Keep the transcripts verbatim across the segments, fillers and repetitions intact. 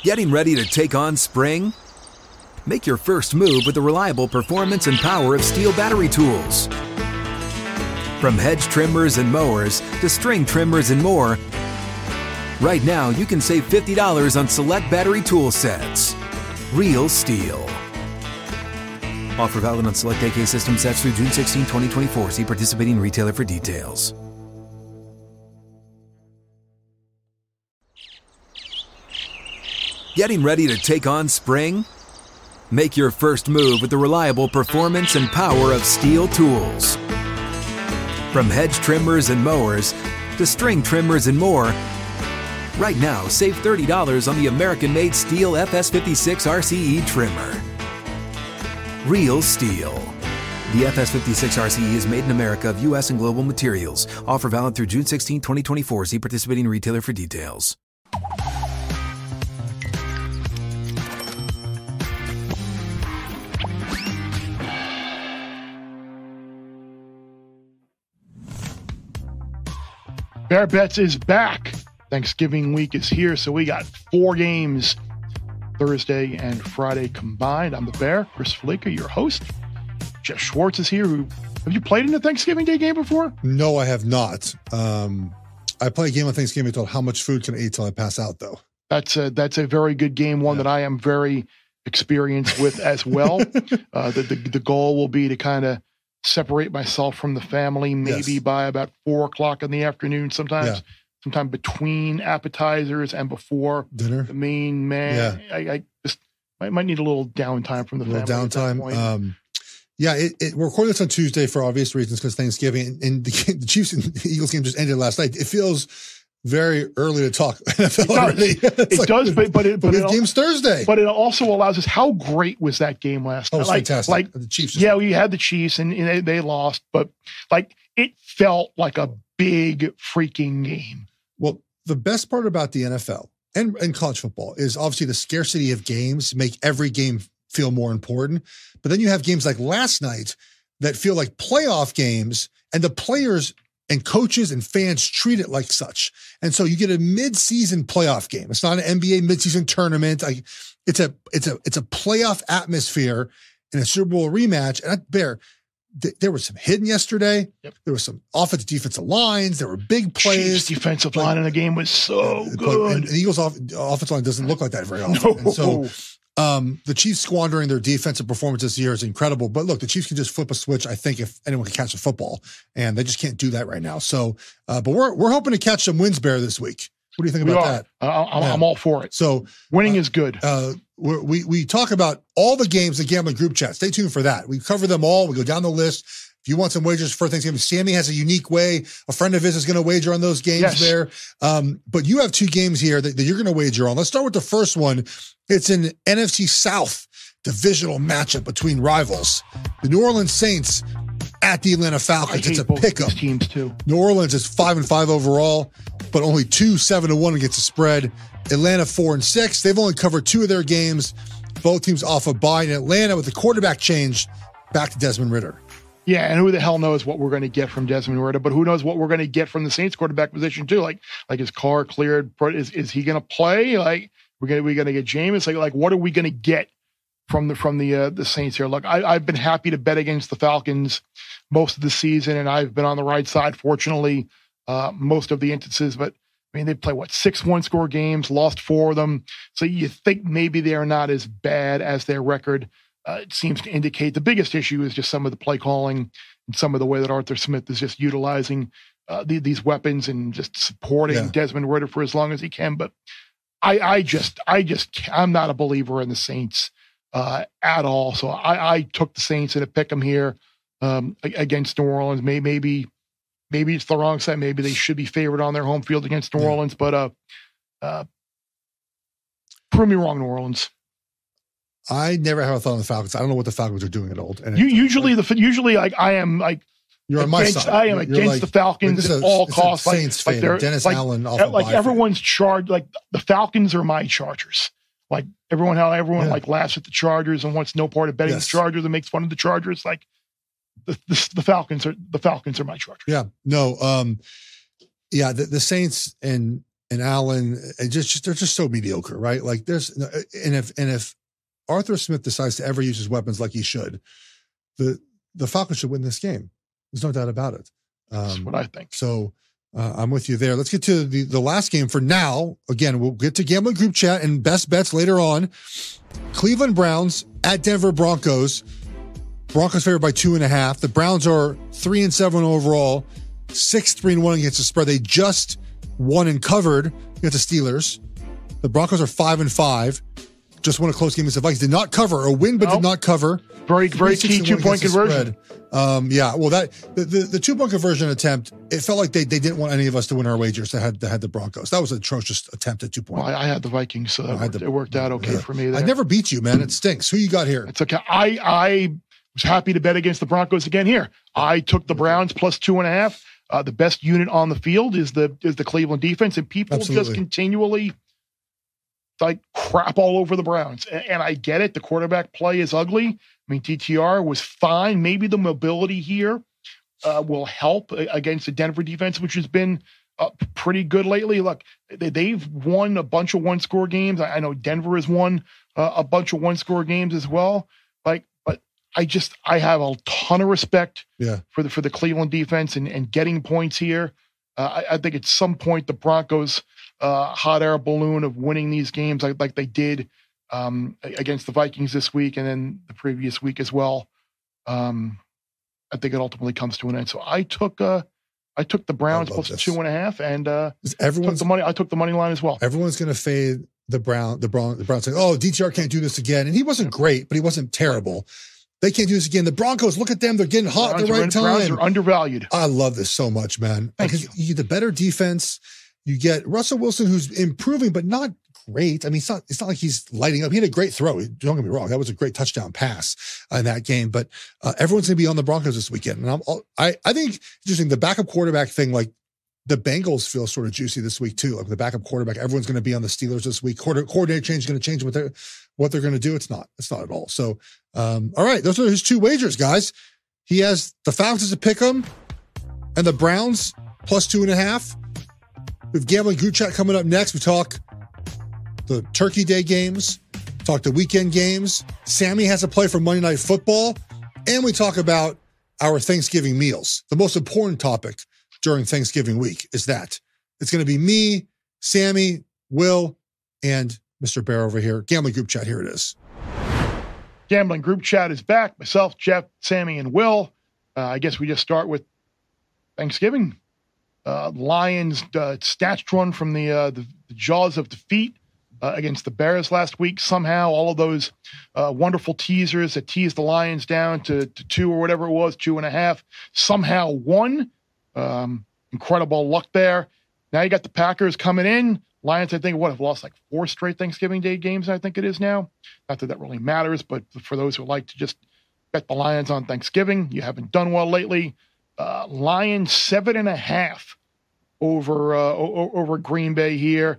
Getting ready to take on spring? Make your first move with the reliable performance and power of Steel battery tools. From hedge trimmers and mowers to string trimmers and more, right now you can save fifty dollars on select battery tool sets. Real Steel. Offer valid on select A K system sets through June sixteenth, twenty twenty-four. See participating retailer for details. Getting ready to take on spring? Make your first move with the reliable performance and power of Steel tools. From hedge trimmers and mowers to string trimmers and more, right now save thirty dollars on the American-made Steel F S fifty-six R C E trimmer. Real Steel. The F S fifty-six R C E is made in America of U S and global materials. Offer valid through June sixteenth, twenty twenty-four. See participating retailer for details. Bear Bets is back. Thanksgiving week is here, so we got four games Thursday and Friday combined. I'm the Bear, Chris Felica, your host. Jeff Schwartz is here. Who, have you played in a Thanksgiving Day game before? No, I have not. Um, I play a game on Thanksgiving told how much food can I eat till I pass out, though. That's a, that's a very good game, one yeah. that I am very experienced with as well. uh, the, the, the goal will be to kind of separate myself from the family maybe yes. by about four o'clock in the afternoon, sometimes yeah. sometime between appetizers and before dinner, the main man. Yeah. I, I just I might need a little downtime from the a little family. Downtime. Um, yeah, it, it, we're recording this on Tuesday for obvious reasons because Thanksgiving and, and the, the Chiefs and the Eagles game just ended last night. It feels very early to talk N F L it does, already. it like, does but but it but, but it game's Thursday. But it also allows us. How great was that game last oh, night? Like, fantastic. Like the Chiefs. Yeah, we had the Chiefs and, and they, they lost, but like it felt like a big freaking game. Well, the best part about the N F L and, and college football is obviously the scarcity of games make every game feel more important. But then you have games like last night that feel like playoff games, and the players and coaches and fans treat it like such. And so you get a mid-season playoff game. It's not an N B A mid-season tournament. Like it's a it's a it's a playoff atmosphere in a Super Bowl rematch. And I, Bear, th- there was some hidden yesterday. Yep. There was some offensive defensive lines. There were big plays. Chiefs defensive like, line in the game was so but, good. And the Eagles off, offensive line doesn't look like that very often. No. And so um, the Chiefs squandering their defensive performance this year is incredible. But look, the Chiefs can just flip a switch, I think, if anyone can catch a football. And they just can't do that right now. So, uh, but we're we're hoping to catch some wins, Bear, this week. What do you think we about are. that? Uh, I'm, yeah. I'm all for it. So winning uh, is good. Uh, we're, we we talk about all the games in Gambling Group Chat. Stay tuned for that. We cover them all. We go down the list. If you want some wagers for Thanksgiving, Sammy has a unique way. A friend of his is going to wager on those games yes. there. Um, but you have two games here that, that you're going to wager on. Let's start with the first one. It's an N F C South divisional matchup between rivals. The New Orleans Saints at the Atlanta Falcons. It's a pickup. Teams too. New Orleans is five and five overall, but only two seven to one against the spread. Atlanta four and six. They've only covered two of their games. Both teams off a bye. In Atlanta, with the quarterback change, back to Desmond Ridder. Yeah, and who the hell knows what we're going to get from Desmond Ridder, but who knows what we're going to get from the Saints quarterback position too? Like, like is Carr cleared? Is is he going to play? Like, we're going to we going to get Jameis? Like, like what are we going to get from the from the uh, the Saints here? Look, I, I've been happy to bet against the Falcons most of the season, and I've been on the right side, fortunately, uh, most of the instances. But I mean, they play what six one score games, lost four of them. So you think maybe they're not as bad as their record Uh, it seems to indicate. The biggest issue is just some of the play calling and some of the way that Arthur Smith is just utilizing uh, the, these weapons and just supporting yeah. Desmond Ridder for as long as he can. But I, I just, I just, I'm not a believer in the Saints uh, at all. So I, I took the Saints in a pick 'em here um, against New Orleans. Maybe, maybe, maybe it's the wrong side. Maybe they should be favored on their home field against New yeah. Orleans. But uh, uh, prove me wrong, New Orleans. I never have a thought on the Falcons. I don't know what the Falcons are doing at all. And you usually like, the usually like I am like you're on my against, side. I am you're against like, the Falcons like at a, all costs. Like, Saints like fan, Dennis like, Allen, off like of everyone's charged. Like the Falcons are my Chargers. Like everyone, how everyone yeah. like laughs at the Chargers and wants no part of betting yes. the Chargers and makes fun of the Chargers. Like the, the the Falcons are the Falcons are my Chargers. Yeah, no, um, yeah, the, the Saints and. and Allen, and just, just they're just so mediocre, right? Like there's, and if and if Arthur Smith decides to ever use his weapons like he should, the the Falcons should win this game. There's no doubt about it. Um, That's what I think. So uh, I'm with you there. Let's get to the, the last game for now. Again, we'll get to Gambling Group Chat and best bets later on. Cleveland Browns at Denver Broncos. Broncos favored by two and a half. The Browns are three and seven overall, six, three and one against the spread. They just won and covered against the Steelers. The Broncos are five and five. Just won a close game against the Vikings. Did not cover, a win, but nope. did not cover. Very, very key two-point conversion. Um, yeah, well, that the, the, the two-point conversion attempt, it felt like they, they didn't want any of us to win our wagers that had, that had the Broncos. That was an atrocious attempt at two-point. Well, I, I had the Vikings, so that the, it worked out okay yeah. for me there. I never beat you, man. It stinks. Who you got here? It's okay. I, I was happy to bet against the Broncos again here. I took the Browns plus two and a half. Uh, the best unit on the field is the is the Cleveland defense, and people Absolutely. just continually like crap all over the Browns. And, and I get it. The quarterback play is ugly. I mean, T T R was fine. Maybe the mobility here uh, will help against the Denver defense, which has been uh, pretty good lately. Look, they, they've won a bunch of one-score games. I, I know Denver has won uh, a bunch of one-score games as well. Like, but I just I have a ton of respect yeah. for the for the Cleveland defense and, and getting points here. Uh, I, I think at some point the Broncos uh, hot air balloon of winning these games like, like they did um, against the Vikings this week and then the previous week as well. Um, I think it ultimately comes to an end. So I took uh, I took the Browns plus this. two and a half, and uh, everyone's took the money. I took the money line as well. Everyone's going to fade the Brown the Brown the Browns saying, "Oh, D T R can't do this again," and he wasn't great, but he wasn't terrible. They can't do this again. The Broncos, look at them. They're getting hot Browns at the right are, time. Browns are undervalued. I love this so much, man. Thank because you. you get the better defense. You get Russell Wilson, who's improving, but not great. I mean, it's not, it's not like he's lighting up. He had a great throw. Don't get me wrong. That was a great touchdown pass in that game, but uh, everyone's going to be on the Broncos this weekend. And I'm, I, I think interesting, the backup quarterback thing, like the Bengals feel sort of juicy this week too. Like the backup quarterback, everyone's going to be on the Steelers this week. Quarter, coordinator change is going to change what they're, what they're going to do. It's not, it's not at all. So, um, all right. Those are his two wagers, guys. He has the Falcons to pick 'em and the Browns plus two and a half. We have Gambling Group Chat coming up next. We talk the Turkey Day games, talk the weekend games. Sammy has a play for Monday Night Football, and we talk about our Thanksgiving meals. The most important topic during Thanksgiving week is that. It's going to be me, Sammy, Will, and Mister Bear over here. Gambling Group Chat, here it is. Gambling Group Chat is back. Myself, Jeff, Sammy, and Will. Uh, I guess we just start with Thanksgiving. Uh, Lions uh, snatched one from the, uh, the, the jaws of defeat uh, against the Bears last week. Somehow, all of those uh, wonderful teasers that teased the Lions down to, to two or whatever it was, two and a half, somehow won. Um, incredible luck there. Now you got the Packers coming in. Lions, I think, what have lost like four straight Thanksgiving Day games. I think it is now. Not that that really matters, but for those who like to just bet the Lions on Thanksgiving, you haven't done well lately. Uh, Lions seven and a half over uh, o- over Green Bay here.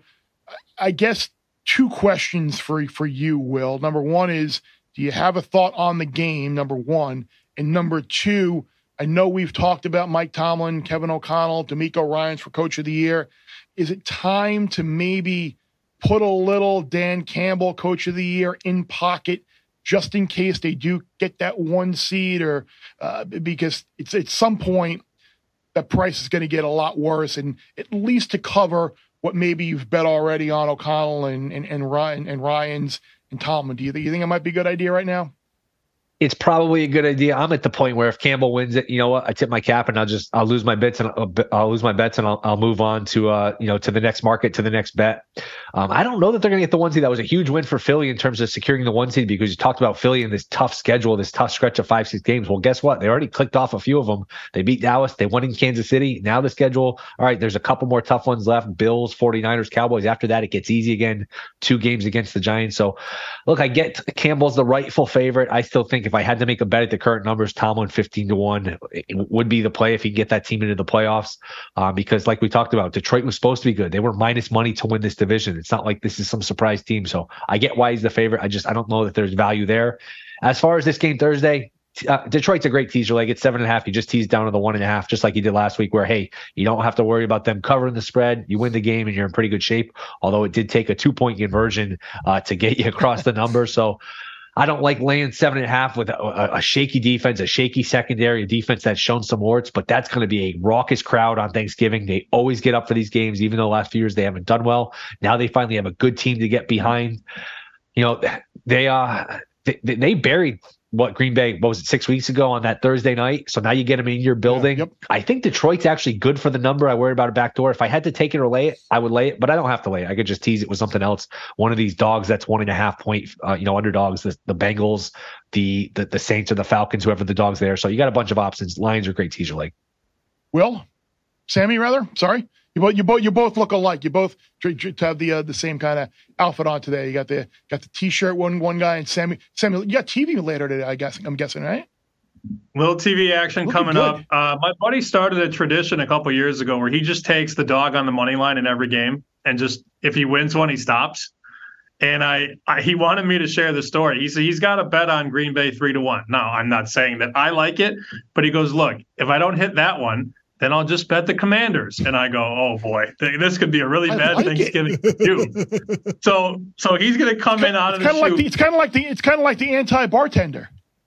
I guess two questions for for you, Will. Number one is, do you have a thought on the game? Number one, and number two, I know we've talked about Mike Tomlin, Kevin O'Connell, D'Amico Ryans for Coach of the Year. Is it time to maybe put a little Dan Campbell, Coach of the Year, in pocket? Just in case they do get that one seed, or uh, because it's at some point that price is going to get a lot worse, and at least to cover what maybe you've bet already on O'Connell and and, and Ryan and Ryans and Tomlin. Do you think you think it might be a good idea right now? It's probably a good idea. I'm at the point where if Campbell wins it, you know what, I tip my cap and I'll just I'll lose my bets and I'll, I'll lose my bets and I'll, I'll move on to uh you know to the next market, to the next bet. Um, I don't know that they're going to get the one seed. That was a huge win for Philly in terms of securing the one seed, because you talked about Philly in this tough schedule, this tough stretch of five, six games. Well, guess what? They already clicked off a few of them. They beat Dallas. They won in Kansas City. Now the schedule, all right, there's a couple more tough ones left. Bills, forty-niners, Cowboys. After that, it gets easy again. Two games against the Giants. So, look, I get Campbell's the rightful favorite. I still think if I had to make a bet at the current numbers, Tomlin fifteen to one would be the play if he can get that team into the playoffs. Uh, because like we talked about, Detroit was supposed to be good. They were minus money to win this division. It's not like this is some surprise team. So I get why he's the favorite. I just, I don't know that there's value there. As far as this game Thursday, uh, Detroit's a great teaser leg. It's seven and a half. You just tease down to the one and a half, just like you did last week, where, hey, you don't have to worry about them covering the spread. You win the game and you're in pretty good shape. Although it did take a two point conversion uh, to get you across the number. So I don't like laying seven and a half with a, a shaky defense, a shaky secondary, a defense that's shown some warts, but that's going to be a raucous crowd on Thanksgiving. They always get up for these games, even though the last few years they haven't done well. Now they finally have a good team to get behind. You know, they uh they, they buried what Green Bay, what was it, six weeks ago on that Thursday night. So now you get them in your building. Yeah, yep. I think Detroit's actually good for the number. I worry about a backdoor. If I had to take it or lay it, I would lay it, but I don't have to lay it. I could just tease it with something else. One of these dogs that's one and a half point, uh, you know, underdogs, the, the Bengals, the, the the Saints or the Falcons, whoever the dog's there. So you got a bunch of options. Lions are great teaser leg. Will, Sammy, rather, sorry. You both, you both, you both look alike. You both have the uh, the same kind of outfit on today. You got the got the t-shirt one one guy, and Sammy. Sammy, you got T V later today. I guess I'm guessing, right? Little T V action Looking coming good. up. Uh, my buddy started a tradition a couple years ago where he just takes the dog on the money line in every game, and just if he wins one, he stops. And I, I he wanted me to share the story. He said he's got a bet on Green Bay three to one. Now I'm not saying that I like it, but he goes, look, if I don't hit that one, then I'll just bet the Commanders. And I go, oh boy, this could be a really bad like Thanksgiving for you. So, so he's going to come in out of the chute. Like the, it's kind of like the it's kind of like the anti-bartender.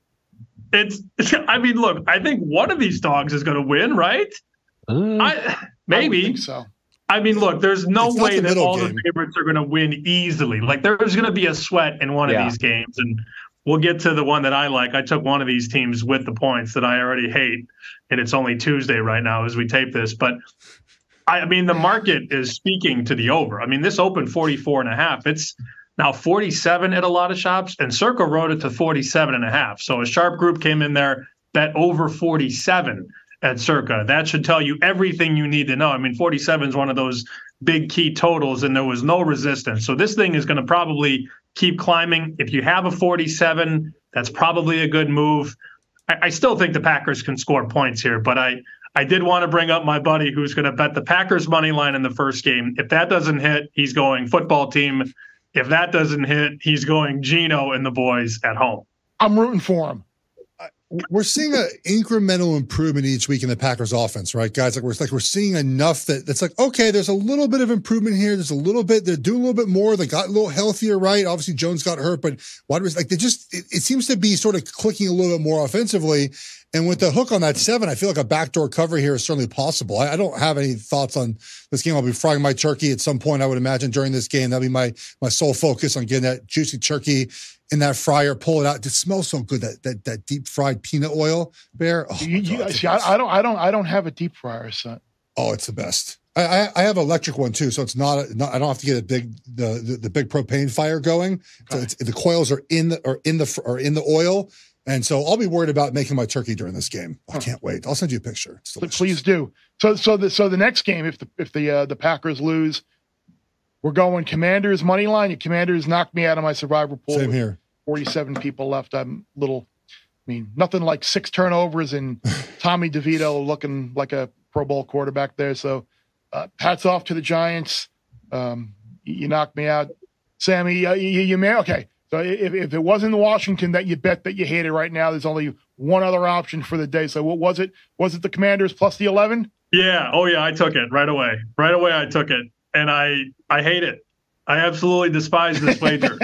It's, I mean, look, I think one of these dogs is going to win, right? Uh, I maybe. I think so. I mean, look, there's no It's way the that all game. the favorites are going to win easily. Like, there's going to be a sweat in one Yeah. of these games, and we'll get to the one that I like. I took one of these teams with the points that I already hate, and it's only Tuesday right now as we tape this. But, I mean, the market is speaking to the over. I mean, this opened forty-four and a half. It's now forty-seven at a lot of shops, and Circa wrote it to forty-seven and a half. So a sharp group came in there, bet over forty-seven at Circa. That should tell you everything you need to know. I mean, forty-seven is one of those big key totals, and there was no resistance. So this thing is going to probably keep climbing. If you have a forty-seven, that's probably a good move. I, I still think the Packers can score points here, but I, I did want to bring up my buddy who's going to bet the Packers money line in the first game. If that doesn't hit, he's going football team. If that doesn't hit, he's going Geno and the boys at home. I'm rooting for him. We're seeing an incremental improvement each week in the Packers offense, right, guys? Like we're like we're seeing enough that it's like, okay, there's a little bit of improvement here. There's a little bit, they're doing a little bit more. They got a little healthier, right? Obviously, Jones got hurt, but wide receivers, like they just, it, it seems to be sort of clicking a little bit more offensively. And with the hook on that seven, I feel like a backdoor cover here is certainly possible. I, I don't have any thoughts on this game. I'll be frying my turkey at some point, I would imagine, during this game. That'll be my my sole focus on getting that juicy turkey in that fryer, pull it out. It smells so good, that that that deep fried peanut oil, Bear. Oh, You, you, God, see, I, I don't, I don't, I don't have a deep fryer, son. oh, it's the best. I, I I have an electric one too, so it's not, a, not I don't have to get a big the the, the big propane fire going. So it's, the coils are in the or in the or in the oil. And so I'll be worried about making my turkey during this game. I can't wait. I'll send you a picture. It's delicious. Please do. So, so the so the next game, if the if the uh, the Packers lose, we're going Commanders money line. The Commanders knocked me out of my survivor pool. Same here. forty-seven people left. I'm a little. I mean, nothing like six turnovers and Tommy DeVito looking like a Pro Bowl quarterback there. So, uh, hats off to the Giants. Um, you, you knocked me out, Sammy. Uh, you, you may okay. So if, if it wasn't Washington that you bet that you hated right now, there's only one other option for the day. So what was it? Was it the Commanders plus the eleven? Yeah. Oh, yeah. I took it right away. Right away, I took it. And I, I hate it. I absolutely despise this wager.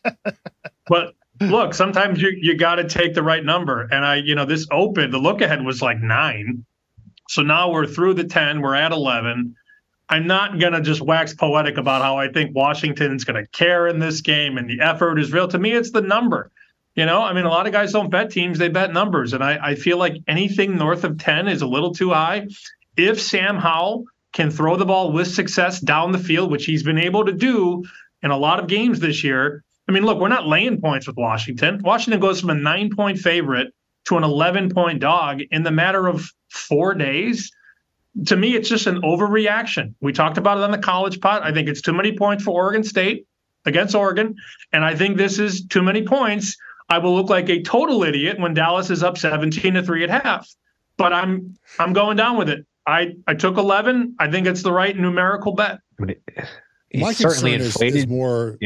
But look, sometimes you, you got to take the right number. And I, you know, this open, the look ahead was like nine. So now we're through the ten. We're at eleven. I'm not going to just wax poetic about how I think Washington's going to care in this game and the effort is real. To me, it's the number. You know, I mean, a lot of guys don't bet teams, they bet numbers. And I, I feel like anything north of ten is a little too high. If Sam Howell can throw the ball with success down the field, which he's been able to do in a lot of games this year. I mean, look, we're not laying points with Washington. Washington goes from a nine-point favorite to an eleven-point dog in the matter of four days. To me, it's just an overreaction. We talked about it on the college pot. I think it's too many points for Oregon State against Oregon. And I think this is too many points. I will look like a total idiot when Dallas is up seventeen to three at half. But I'm I'm going down with it. I, I took eleven. I think it's the right numerical bet. I mean, My he's certainly concern is, inflated. is more Yeah.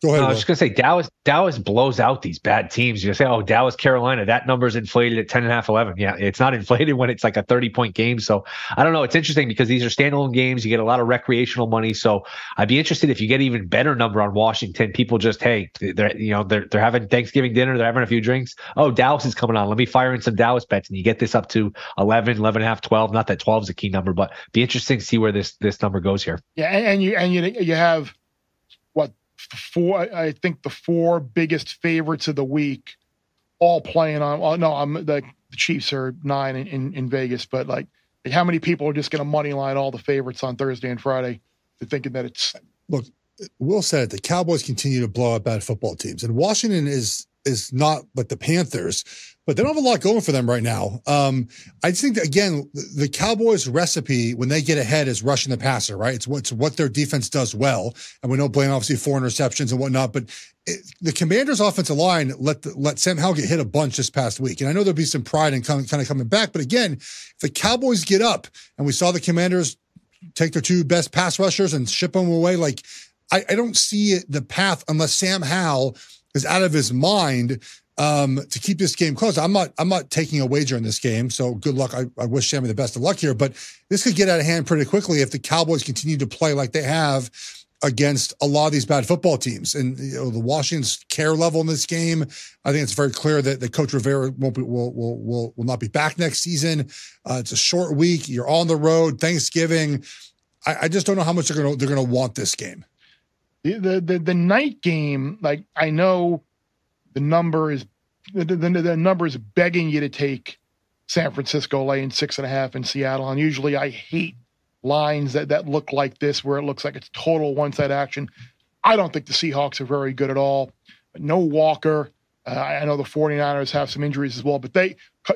Go ahead. No, I was just gonna say Dallas. Dallas blows out these bad teams. You say, "Oh, Dallas, Carolina, that number's inflated at ten and a half, eleven." Yeah, it's not inflated when it's like a thirty point game. So I don't know. It's interesting because these are standalone games. You get a lot of recreational money. So I'd be interested if you get even better number on Washington. People just, hey, they're you know they're they're having Thanksgiving dinner. They're having a few drinks. Oh, Dallas is coming on. Let me fire in some Dallas bets, and you get this up to eleven, eleven and a half, twelve. Not that twelve is a key number, but be interesting to see where this this number goes here. Yeah, and, and you and you you have what. Four, I think the four biggest favorites of the week, all playing on. Oh, no, I'm the, the Chiefs are nine in, in, in Vegas, but like, how many people are just going to money line all the favorites on Thursday and Friday? They're thinking that it's look. Will said it. The Cowboys continue to blow out bad football teams, and Washington is is not like the Panthers, but they don't have a lot going for them right now. Um, I just think that, again, the Cowboys' recipe when they get ahead is rushing the passer, right? It's what, it's what their defense does well. And we know Blaine obviously four interceptions and whatnot, but it, the Commanders' offensive line let the, let Sam Howell get hit a bunch this past week. And I know there'll be some pride in coming, kind of coming back. But again, if the Cowboys get up, and we saw the Commanders take their two best pass rushers and ship them away, like I, I don't see the path unless Sam Howell is out of his mind um, to keep this game close. I'm not I'm not taking a wager in this game, so good luck. I, I wish Sammy the best of luck here, but this could get out of hand pretty quickly if the Cowboys continue to play like they have against a lot of these bad football teams. And you know, the Washington's care level in this game, I think it's very clear that, that Coach Rivera won't be, will, will, will, will not be back next season. Uh, it's a short week. You're on the road, Thanksgiving. I, I just don't know how much they're going to they're going to want this game. The, the the the night game, like I know the number is the, the, the number is begging you to take San Francisco laying six and a half in Seattle. And usually I hate lines that, that look like this, where it looks like it's total one-side action. I don't think the Seahawks are very good at all. No Walker. Uh, I know the 49ers have some injuries as well, but they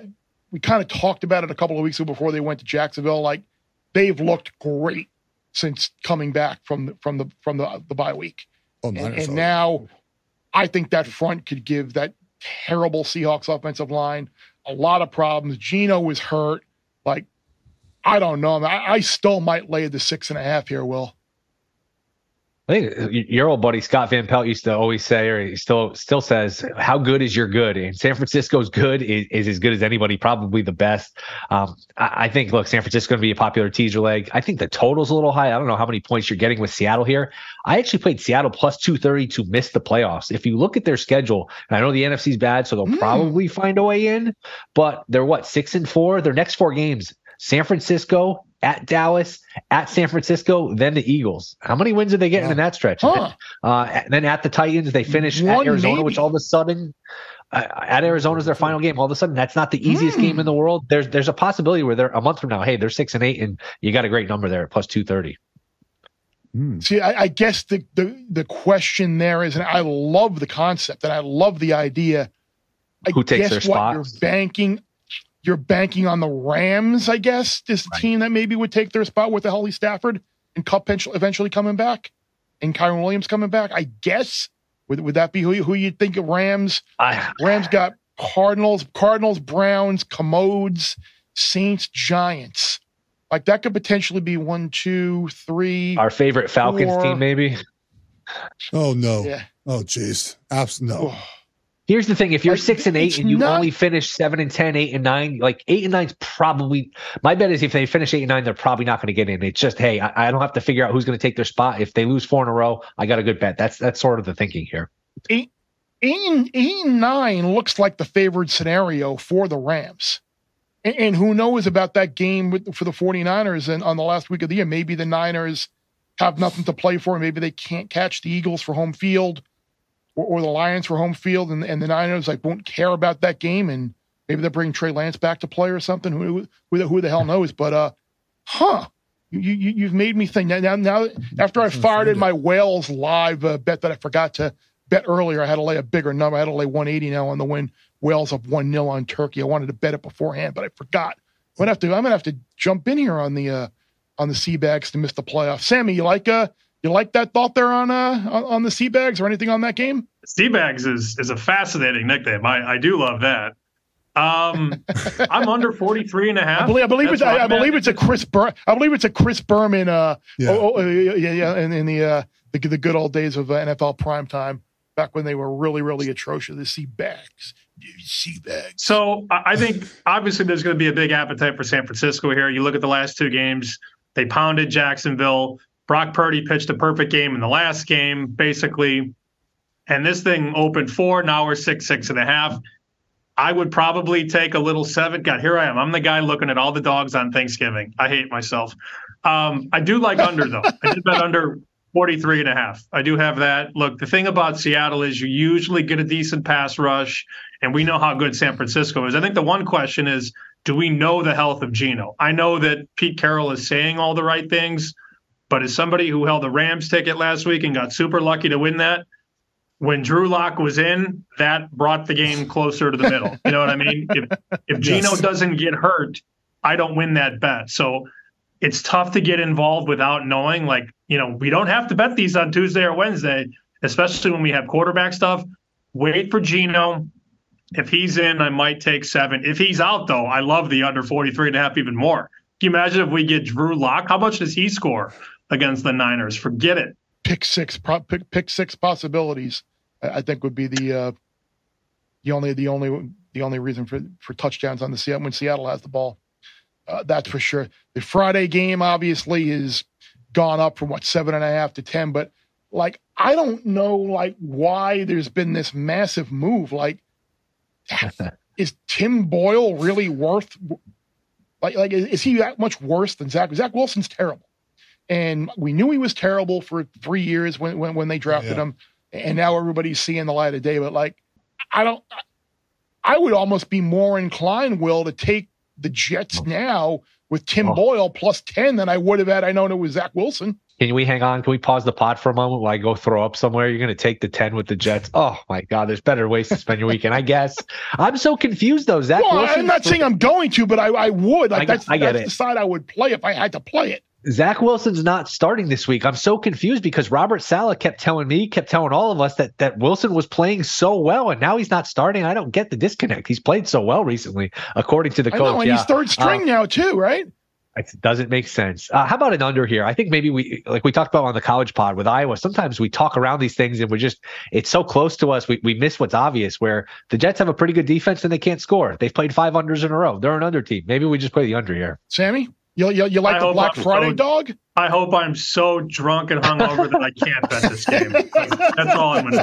we kind of talked about it a couple of weeks ago before they went to Jacksonville. Like, they've looked great since coming back from the, from the from the, the bye week. Oh, and, and now I think that front could give that terrible Seahawks offensive line a lot of problems. Geno was hurt. Like, I don't know. I, I still might lay the six and a half here, Will. I think your old buddy Scott Van Pelt used to always say, or he still still says, "How good is your good?" And San Francisco's good is, is as good as anybody, probably the best. Um, I, I think, look, San Francisco's going to be a popular teaser leg. I think the total's a little high. I don't know how many points you're getting with Seattle here. I actually played Seattle plus two thirty to miss the playoffs. If you look at their schedule, and I know the N F C's bad, so they'll mm. probably find a way in, but they're what, six and four? Their next four games, San Francisco, at Dallas, at San Francisco, then the Eagles. How many wins are they getting yeah. in that stretch? Huh. And, then, uh, and then at the Titans, they finish One, at Arizona, maybe. which all of a sudden, uh, at Arizona is their final game. All of a sudden, that's not the easiest mm. game in the world. There's there's a possibility where they're a month from now, hey, they're six and eight, and you got a great number there at plus two thirty. Mm. See, I, I guess the, the the question there is, and I love the concept, and I love the idea. I Who takes their spot? You're banking. You're banking on the Rams, I guess, this right. team that maybe would take their spot with the Holly Stafford and Kupp eventually coming back and Kyron Williams coming back. I guess would would that be who you, who you think of Rams? I, Rams got Cardinals, Cardinals, Browns, Commodes, Saints, Giants. Like, that could potentially be one, two, three. Our favorite Falcons four. team, maybe. Oh no! Yeah. Oh jeez, absolutely no. Here's the thing: if you're like, six and eight and you not, only finish seven and ten, eight and nine, like eight and nine's probably. My bet is if they finish eight and nine, they're probably not going to get in. It's just, hey, I, I don't have to figure out who's going to take their spot. If they lose four in a row, I got a good bet. That's that's sort of the thinking here. Eight, eight, and, eight and nine looks like the favored scenario for the Rams, and, and who knows about that game with, for the 49ers and on the last week of the year. Maybe the Niners have nothing to play for. Maybe they can't catch the Eagles for home field. Or, or the Lions for home field, and, and the Niners like won't care about that game, and maybe they'll bring Trey Lance back to play or something. Who who the, who the hell knows? But uh, huh? You, you you've made me think. Now now, now after I fired in my Wales live uh, bet that I forgot to bet earlier, I had to lay a bigger number. I had to lay one eighty now on the win. Wales up one nil on Turkey. I wanted to bet it beforehand, but I forgot. I'm gonna have to. I'm gonna have to jump in here on the uh, on the Seabags to miss the playoffs. Sammy, you like uh? You like that thought there on uh on, on the Seabags or anything on that game? Seabags is is a fascinating nickname. I, I do love that. Um, I'm under forty-three and a half. I believe, I believe it's I, I believe it's a Chris Bur- I believe it's a Chris Berman. Uh, yeah, oh, oh, yeah, yeah, in, in the uh, the, the good old days of uh, N F L primetime, back when they were really, really atrocious. The sea bags, sea bags. So I think obviously there's going to be a big appetite for San Francisco here. You look at the last two games, they pounded Jacksonville. Brock Purdy pitched a perfect game in the last game, basically. And this thing opened four, now we're six, six and a half. I would probably take a little seven. God, here I am. I'm the guy looking at all the dogs on Thanksgiving. I hate myself. Um, I do like under, though. I did bet under forty-three and a half. I do have that. Look, the thing about Seattle is you usually get a decent pass rush, and we know how good San Francisco is. I think the one question is, do we know the health of Geno? I know that Pete Carroll is saying all the right things, but as somebody who held a Rams ticket last week and got super lucky to win that, when Drew Lock was in, that brought the game closer to the middle. You know what I mean? If, if Geno yes. doesn't get hurt, I don't win that bet. So it's tough to get involved without knowing. Like, you know, we don't have to bet these on Tuesday or Wednesday, especially when we have quarterback stuff. Wait for Geno. If he's in, I might take seven. If he's out, though, I love the under forty-three and a half even more. Can you imagine if we get Drew Lock? How much does he score against the Niners? Forget it. Pick six, pick, pick six possibilities. I think would be the uh, the only the only the only reason for for touchdowns on the Seattle when Seattle has the ball. Uh, that's for sure. The Friday game obviously is gone up from what seven and a half to ten, but like I don't know like why there's been this massive move. Like, is Tim Boyle really worth? Like, like is, is he that much worse than Zach? Zach Wilson's terrible, and we knew he was terrible for three years when when, when they drafted yeah. him, and now everybody's seeing the light of day. But like, I don't. I would almost be more inclined, Will, to take the Jets now with Tim oh. Boyle plus ten than I would have had I known it was Zach Wilson. Can we hang on? Can we pause the pod for a moment while I go throw up somewhere? You're going to take the ten with the Jets. Oh, my God. There's better ways to spend your weekend, I guess. I'm so confused, though. Zach well, Wilson. I'm not saying I'm going to, but I, I would. Like, I, that's I get that's it. the side I would play if I had to play it. Zach Wilson's not starting this week. I'm so confused because Robert Saleh kept telling me, kept telling all of us that that Wilson was playing so well, and now he's not starting. I don't get the disconnect. He's played so well recently, according to the coach. I know, and yeah. he's third string uh, now too, right? It doesn't make sense. Uh, how about an under here? I think maybe we, like we talked about on the college pod with Iowa, sometimes we talk around these things and we're just, it's so close to us. We we miss what's obvious, where the Jets have a pretty good defense and they can't score. They've played five unders in a row. They're an under team. Maybe we just play the under here. Sammy, you, you, you like I the Black I'm Friday so, dog? I hope I'm so drunk and hungover that I can't bet this game. That's all I'm going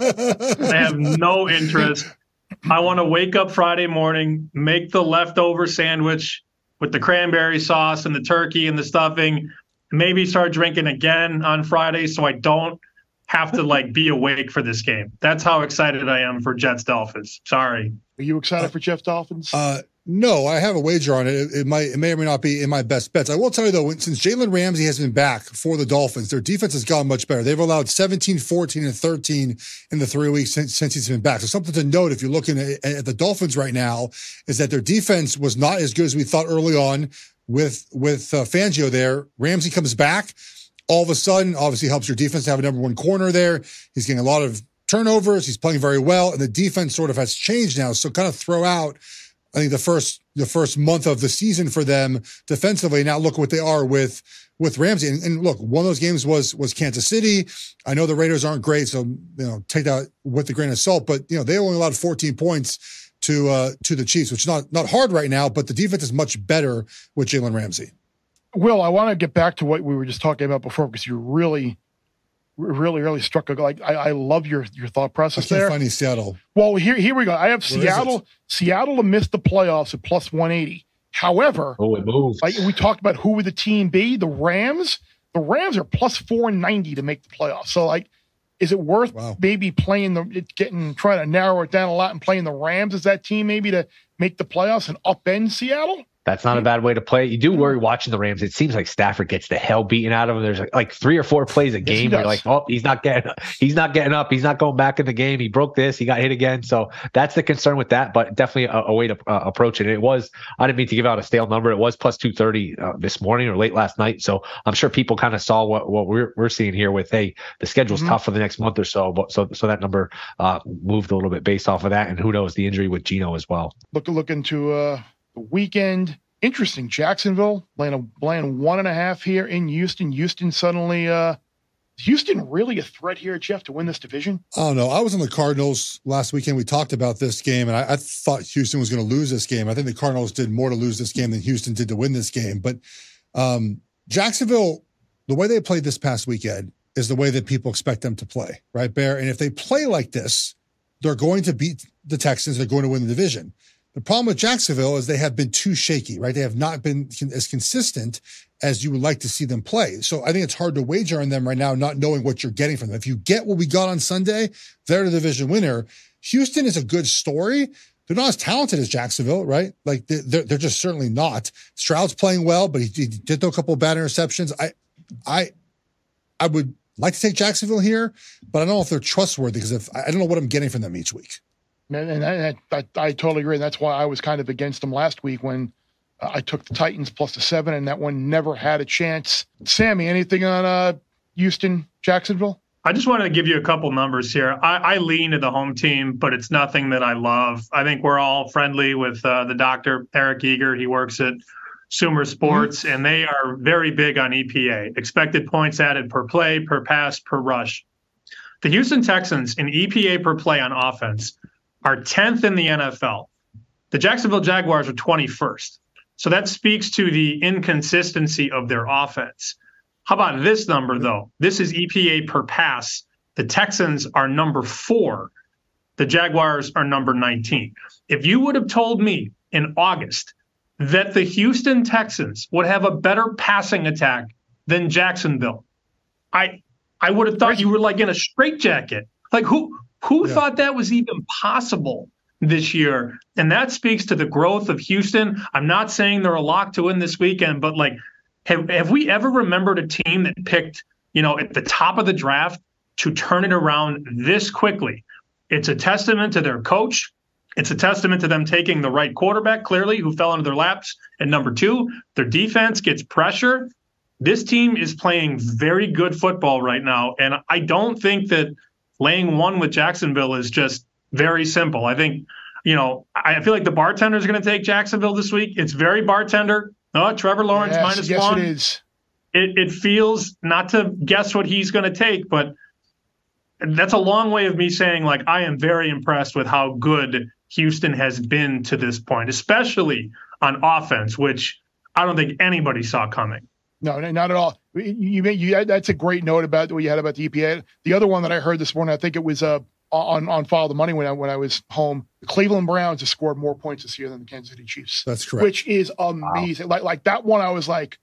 to say. I have no interest. I want to wake up Friday morning, make the leftover sandwich with the cranberry sauce and the turkey and the stuffing, maybe start drinking again on Friday so I don't have to like be awake for this game. That's how excited I am for Jets Dolphins. Sorry. Are you excited for Jets Dolphins? Uh, no, I have a wager on it. It, it might, it may or may not be in my best bets. I will tell you though, since Jalen Ramsey has been back for the Dolphins, their defense has gotten much better. They've allowed seventeen, fourteen, and thirteen in the three weeks since, since he's been back. So something to note if you're looking at, at the Dolphins right now is that their defense was not as good as we thought early on with, with uh, Fangio there. Ramsey comes back. All of a sudden, obviously helps your defense to have a number one corner there. He's getting a lot of turnovers. He's playing very well. And the defense sort of has changed now. So kind of throw out, I think the first the first month of the season for them defensively. Now look what they are with with Ramsey. And, and look, one of those games was was Kansas City. I know the Raiders aren't great, so you know take that with a grain of salt. But you know they only allowed fourteen points to uh, to the Chiefs, which is not not hard right now. But the defense is much better with Jalen Ramsey. Will, I want to get back to what we were just talking about before because you really. Really, really struck a like. I, I love your your thought process I can't there. Find Seattle. Well, here here we go. I have Where Seattle. Seattle to miss the playoffs at plus one eighty. However, oh, it moves. Like we talked about, who would the team be? The Rams. The Rams are plus four ninety to make the playoffs. So, like, is it worth wow. maybe playing the it getting trying to narrow it down a lot and playing the Rams as that team maybe to make the playoffs and upend Seattle? That's not a bad way to play it. You do worry watching the Rams. It seems like Stafford gets the hell beaten out of him. There's like, like three or four plays a game. Yes, you're like, oh, he's not getting, he's not getting up. He's not going back in the game. He broke this. He got hit again. So that's the concern with that. But definitely a, a way to uh, approach it. It was. I didn't mean to give out a stale number. It was plus two thirty uh, this morning or late last night. So I'm sure people kind of saw what what we're we're seeing here with hey, the schedule's mm-hmm. tough for the next month or so. But so so that number uh, moved a little bit based off of that. And who knows the injury with Geno as well. Look look into uh, the weekend. Interesting. Jacksonville laying, a, laying one and a half here in Houston. Houston suddenly uh, Is Houston really a threat here, Jeff, to win this division? I don't know. I was on the Cardinals last weekend. We talked about this game, and I, I thought Houston was going to lose this game. I think the Cardinals did more to lose this game than Houston did to win this game. But um, Jacksonville, the way they played this past weekend is the way that people expect them to play, right, Bear? And if they play like this, they're going to beat the Texans. They're going to win the division. The problem with Jacksonville is they have been too shaky, right? They have not been as consistent as you would like to see them play. So I think it's hard to wager on them right now, not knowing what you're getting from them. If you get what we got on Sunday, they're the division winner. Houston is a good story. They're not as talented as Jacksonville, right? Like they're, they're just certainly not. Stroud's playing well, but he, he did throw a couple of bad interceptions. I, I, I would like to take Jacksonville here, but I don't know if they're trustworthy because if I don't know what I'm getting from them each week. And I, I, I totally agree. That's why I was kind of against them last week when uh, I took the Titans plus the seven, and that one never had a chance. Sammy, anything on uh, Houston, Jacksonville? I just wanted to give you a couple numbers here. I, I lean to the home team, but it's nothing that I love. I think we're all friendly with uh, the doctor, Eric Eager. He works at Sumer Sports, mm-hmm. and they are very big on E P A, expected points added per play, per pass, per rush. The Houston Texans in E P A per play on offense are tenth in the N F L. The Jacksonville Jaguars are twenty-first. So that speaks to the inconsistency of their offense. How about this number, though? This is E P A per pass. The Texans are number four. The Jaguars are number nineteen. If you would have told me in August that the Houston Texans would have a better passing attack than Jacksonville, I I would have thought you were like in a straitjacket. Like who who yeah. thought that was even possible this year? And that speaks to the growth of Houston. I'm not saying they're a lock to win this weekend, but like, have, have we ever remembered a team that picked, you know, at the top of the draft to turn it around this quickly? It's a testament to their coach. It's a testament to them taking the right quarterback, clearly, who fell into their laps. And number two, their defense gets pressure. This team is playing very good football right now. And I don't think that laying one with Jacksonville is just very simple. I think, you know, I feel like the bartender is going to take Jacksonville this week. It's very bartender. Oh, Trevor Lawrence yes, minus yes, one. It is. It, it feels, not to guess what he's going to take, but that's a long way of me saying, like, I am very impressed with how good Houston has been to this point, especially on offense, which I don't think anybody saw coming. No, not at all. You, you, you, that's a great note about what you had about the E P A. The other one that I heard this morning, I think it was uh, on on Follow the Money when I when I was home. The Cleveland Browns have scored more points this year than the Kansas City Chiefs. That's correct. Which is amazing. Wow. Like like that one, I was like,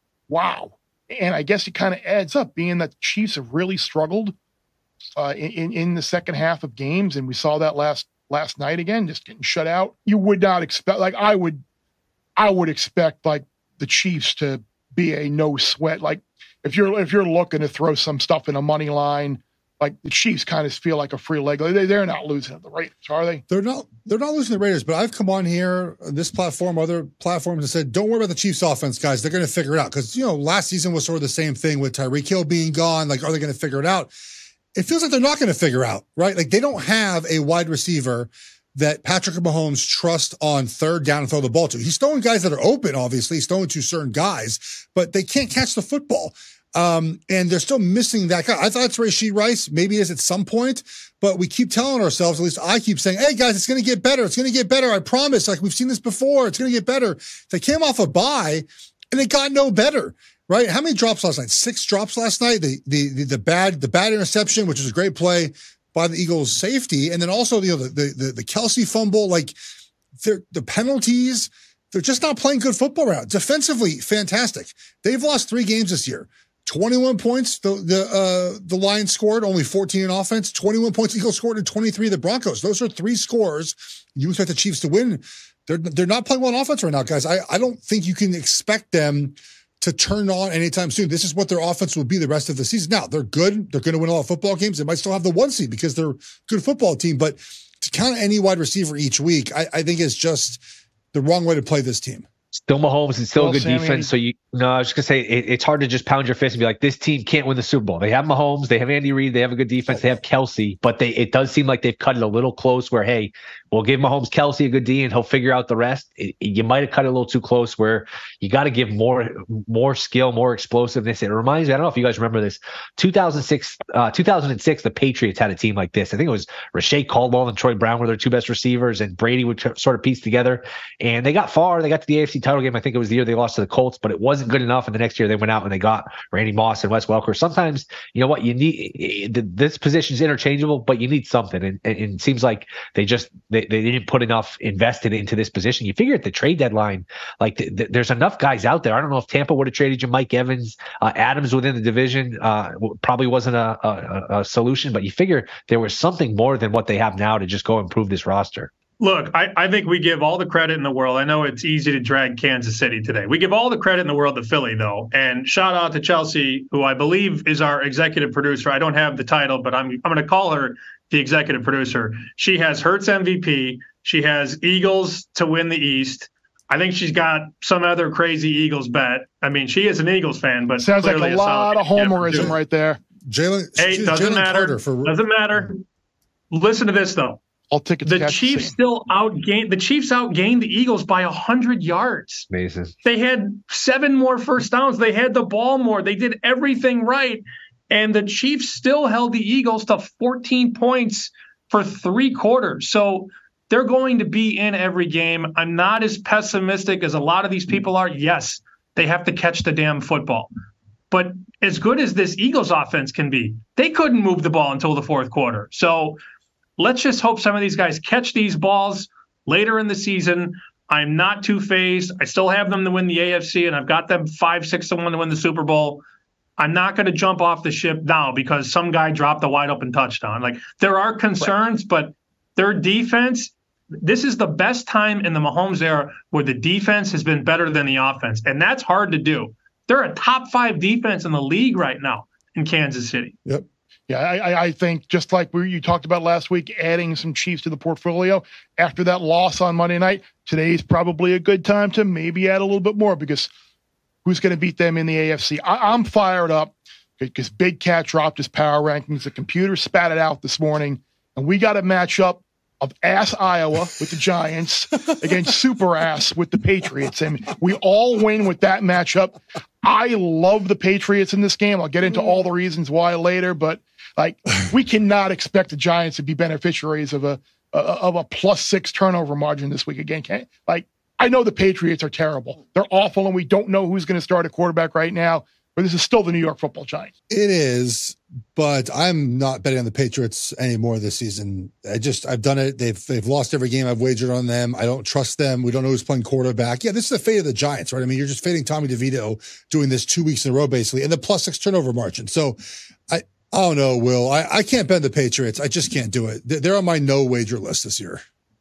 wow. And I guess it kind of adds up, being that the Chiefs have really struggled uh, in in the second half of games, and we saw that last last night again, just getting shut out. You would not expect, like I would, I would expect like the Chiefs to be a no sweat. Like if you're if you're looking to throw some stuff in a money line, like the Chiefs kind of feel like a free leg. They they're not losing at the Raiders, are they? They're not. They're not losing the Raiders. But I've come on here, this platform, other platforms, and said, don't worry about the Chiefs' offense, guys. They're going to figure it out, because you know last season was sort of the same thing with Tyreek Hill being gone. Like, are they going to figure it out? It feels like they're not going to figure out, right? Like they don't have a wide receiver that Patrick Mahomes trusts on third down and throw the ball to. He's throwing guys that are open, obviously. He's throwing to certain guys, but they can't catch the football. Um, and they're still missing that guy. I thought it's Rashee Rice. Maybe it is at some point, but we keep telling ourselves, at least I keep saying, hey guys, it's going to get better. It's going to get better. I promise. Like we've seen this before. It's going to get better. They came off a bye and it got no better. Right? How many drops last night? Six drops last night. The the the, the bad the bad interception, which was a great play by the Eagles safety, and then also you know the the the, the Kelsey fumble. Like the penalties, they're just not playing good football right now. Defensively, fantastic. They've lost three games this year. twenty-one points the the uh, the Lions scored, only fourteen in offense. twenty-one points the Eagles scored, and twenty-three the Broncos. Those are three scores. You expect the Chiefs to win. They're they're not playing well on offense right now, guys. I I don't think you can expect them to turn on anytime soon. This is what their offense will be the rest of the season. Now, they're good. They're going to win a lot of football games. They might still have the one seed because they're a good football team. But to count any wide receiver each week, I, I think is just the wrong way to play this team. Still Mahomes and still Well, a good Sammy, defense. So you no, I was just gonna say it, it's hard to just pound your fist and be like, this team can't win the Super Bowl. They have Mahomes, they have Andy Reid, they have a good defense, they have Kelsey, but they it does seem like they've cut it a little close. Where hey, we'll give Mahomes Kelsey a good D and he'll figure out the rest. It, you might have cut it a little too close. Where you got to give more more skill, more explosiveness. It reminds me. I don't know if you guys remember this. two thousand six, uh, two thousand six, the Patriots had a team like this. I think it was Rashae Caldwell and Troy Brown were their two best receivers, and Brady would t- sort of piece together. And they got far. They got to the A F C title game. I think it was the year they lost to the Colts, but it wasn't good enough. And the next year they went out and they got Randy Moss and Wes Welker. Sometimes, you know what, you need this position is interchangeable, but you need something. And, and it seems like they just they, they didn't put enough invested into this position. You figure at the trade deadline, like th- th- there's enough guys out there. I don't know if Tampa would have traded you Mike Evans, uh, Adams within the division uh, probably wasn't a, a, a solution, but you figure there was something more than what they have now to just go improve this roster. Look, I, I think we give all the credit in the world. I know it's easy to drag Kansas City today. We give all the credit in the world to Philly, though. And shout out to Chelsea, who I believe is our executive producer. I don't have the title, but I'm I'm going to call her the executive producer. She has Hurts M V P. She has Eagles to win the East. I think she's got some other crazy Eagles bet. I mean, she is an Eagles fan, but sounds like a, a lot of homerism right there. Jalen, hey, doesn't Jalen matter. For, doesn't matter. Listen to this though. I'll take it. The Chiefs still outgained the Chiefs outgained the Eagles by a hundred yards. Amazing. They had seven more first downs. They had the ball more. They did everything right, and the Chiefs still held the Eagles to fourteen points for three quarters. So they're going to be in every game. I'm not as pessimistic as a lot of these people are. Yes, they have to catch the damn football. But as good as this Eagles offense can be, they couldn't move the ball until the fourth quarter. So let's just hope some of these guys catch these balls later in the season. I'm not too phased. I still have them to win the A F C, and I've got them five, six to one to win the Super Bowl. I'm not going to jump off the ship now because some guy dropped a wide open touchdown. Like, there are concerns, but their defense, this is the best time in the Mahomes era where the defense has been better than the offense, and that's hard to do. They're a top five defense in the league right now in Kansas City. Yep. Yeah, I, I think just like we you talked about last week, adding some Chiefs to the portfolio after that loss on Monday night, today's probably a good time to maybe add a little bit more because who's going to beat them in the A F C? I, I'm fired up because Big Cat dropped his power rankings. The computer spat it out this morning, and we got a matchup of ass Iowa with the Giants against super ass with the Patriots. And we all win with that matchup. I love the Patriots in this game. I'll get into all the reasons why later, but like we cannot expect the Giants to be beneficiaries of a, a of a plus six turnover margin this week again. Can't, like I know the Patriots are terrible. They're awful, and we don't know who's going to start a quarterback right now. But this is still the New York Football Giants. It is, but I'm not betting on the Patriots anymore this season. I just, I've done it. They've they've lost every game I've wagered on them. I don't trust them. We don't know who's playing quarterback. Yeah, this is the fate of the Giants, right? I mean, you're just fading Tommy DeVito doing this two weeks in a row, basically, and the plus six turnover margin. So I, I don't know, Will. I, I can't bet the Patriots. I just can't do it. They're on my no wager list this year.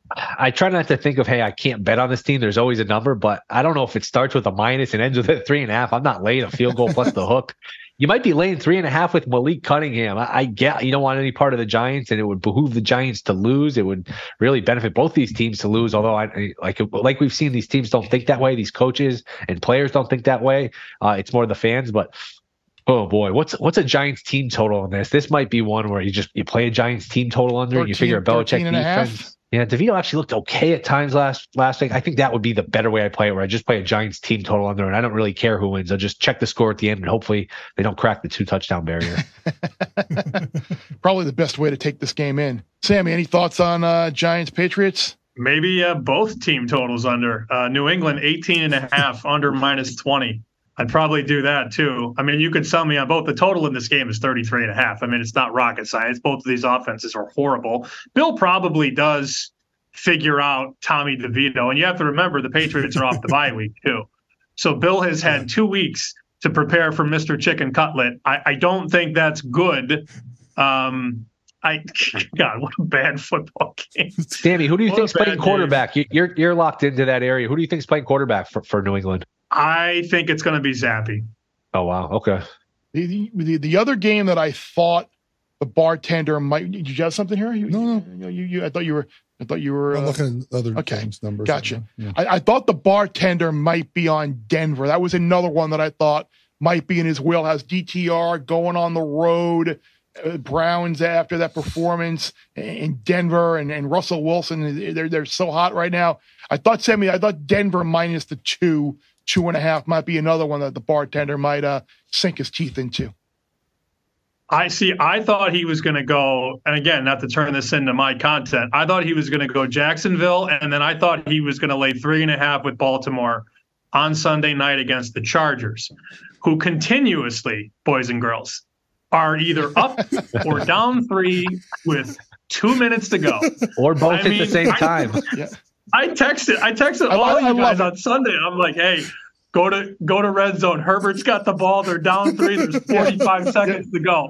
I try not to think of, hey, I can't bet on this team. There's always a number, but I don't know if it starts with a minus and ends with a three and a half. I'm not laying a field goal plus the hook. You might be laying three and a half with Malik Cunningham. I, I get you don't want any part of the Giants, and it would behoove the Giants to lose. It would really benefit both these teams to lose. Although, I like like we've seen, these teams don't think that way. These coaches and players don't think that way. Uh, it's more the fans, but. Oh boy, what's what's a Giants team total on this? This might be one where you just you play a Giants team total under, thirteen, and you figure a Belichick defense. Yeah, DeVito actually looked okay at times last last week. I think that would be the better way I play it, where I just play a Giants team total under, and I don't really care who wins. I'll just check the score at the end, and hopefully they don't crack the two touchdown barrier. Probably the best way to take this game in. Sammy, any thoughts on uh, Giants Patriots? Maybe uh, both team totals under. Uh, New England eighteen and a half under minus twenty. I'd probably do that too. I mean, you could sell me on both. The total in this game is thirty-three and a half. I mean, it's not rocket science. Both of these offenses are horrible. Bill probably does figure out Tommy DeVito. And you have to remember the Patriots are off the bye week too. So Bill has had two weeks to prepare for Mister Chicken Cutlet. I, I don't think that's good. Um, I God, what a bad football game. Sammy, who do you What think's a bad playing quarterback? game. You, you're you're locked into that area. Who do you think's playing quarterback for, for New England? I think it's going to be Zappy. Oh wow, okay. The, the the other game that I thought the bartender might. Did you have something here? You, No, no. You, you, I thought you were I thought you were. I'm uh, looking at other okay. games numbers. Gotcha. Yeah. I, I thought the bartender might be on Denver. That was another one that I thought might be in his wheelhouse. D T R going on the road. Uh, Browns after that performance in Denver, and, and Russell Wilson, they're they're so hot right now. I thought Sammy, I thought Denver minus the two, two and a half might be another one that the bartender might uh, sink his teeth into. I see. I thought he was going to go, and again, not to turn this into my content, I thought he was going to go Jacksonville, and then I thought he was going to lay three and a half with Baltimore on Sunday night against the Chargers, who continuously, boys and girls, are either up or down three with two minutes to go, or both I at mean, the same I, time. Yeah. I texted, I texted I all love- of you I guys love on Sunday. I'm like, hey, go to go to red zone. Herbert's got the ball. They're down three. There's forty-five seconds to go.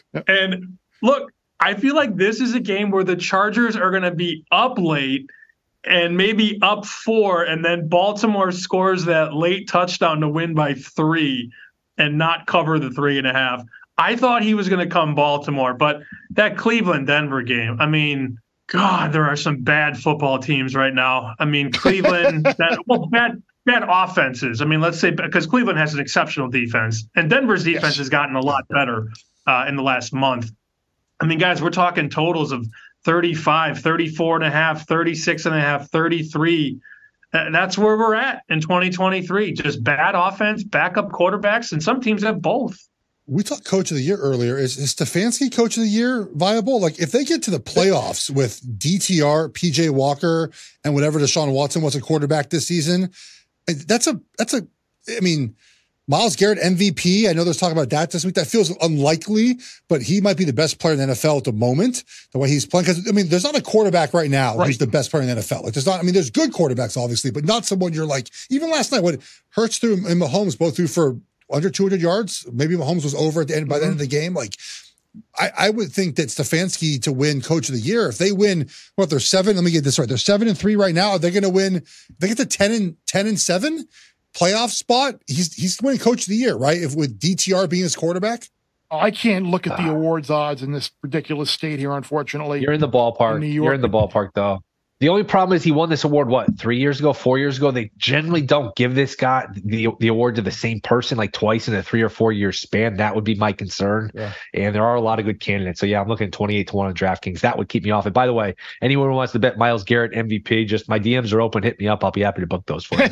And look, I feel like this is a game where the Chargers are going to be up late and maybe up four, and then Baltimore scores that late touchdown to win by three and not cover the three and a half. I thought he was going to come Baltimore, but that Cleveland-Denver game, I mean, God, there are some bad football teams right now. I mean, Cleveland, that, well, bad bad offenses. I mean, let's say, because Cleveland has an exceptional defense, and Denver's defense Yes. has gotten a lot better uh, in the last month. I mean, guys, we're talking totals of thirty-five, thirty-four and a half, thirty-six and a half, thirty-three. That's where we're at in twenty twenty-three. Just bad offense, backup quarterbacks, and some teams have both. We talked coach of the year earlier. Is, is Stefanski coach of the year viable? Like if they get to the playoffs with D T R, P J Walker, and whatever Deshaun Watson was a quarterback this season, that's a, that's a, I mean, Myles Garrett M V P. I know there's talk about that this week. That feels unlikely, but he might be the best player in the N F L at the moment, the way he's playing. Because I mean, there's not a quarterback right now Right. who's the best player in the N F L. Like there's not. I mean, there's good quarterbacks obviously, but not someone you're like. Even last night, when Hurts threw and Mahomes both threw for under two hundred yards, maybe Mahomes was over at the end by the end of the game. Like I, I would think that Stefanski to win coach of the year, if they win, what they're seven. Let me get this right. They're seven and three right now. They're going to win. If they get to ten and ten and seven. Playoff spot, he's he's winning coach of the year, right? If with D T R being his quarterback. I can't look at the awards odds in this ridiculous state here, unfortunately. You're in the ballpark. In New York. You're in the ballpark, though. The only problem is he won this award, what, three years ago, four years ago? They generally don't give this guy the, the award to the same person like twice in a three or four year span. That would be my concern. Yeah. And there are a lot of good candidates. So, yeah, I'm looking at twenty-eight to one on DraftKings. That would keep me off it. By the way, anyone who wants to bet Myles Garrett M V P, just my D Ms are open. Hit me up. I'll be happy to book those for you.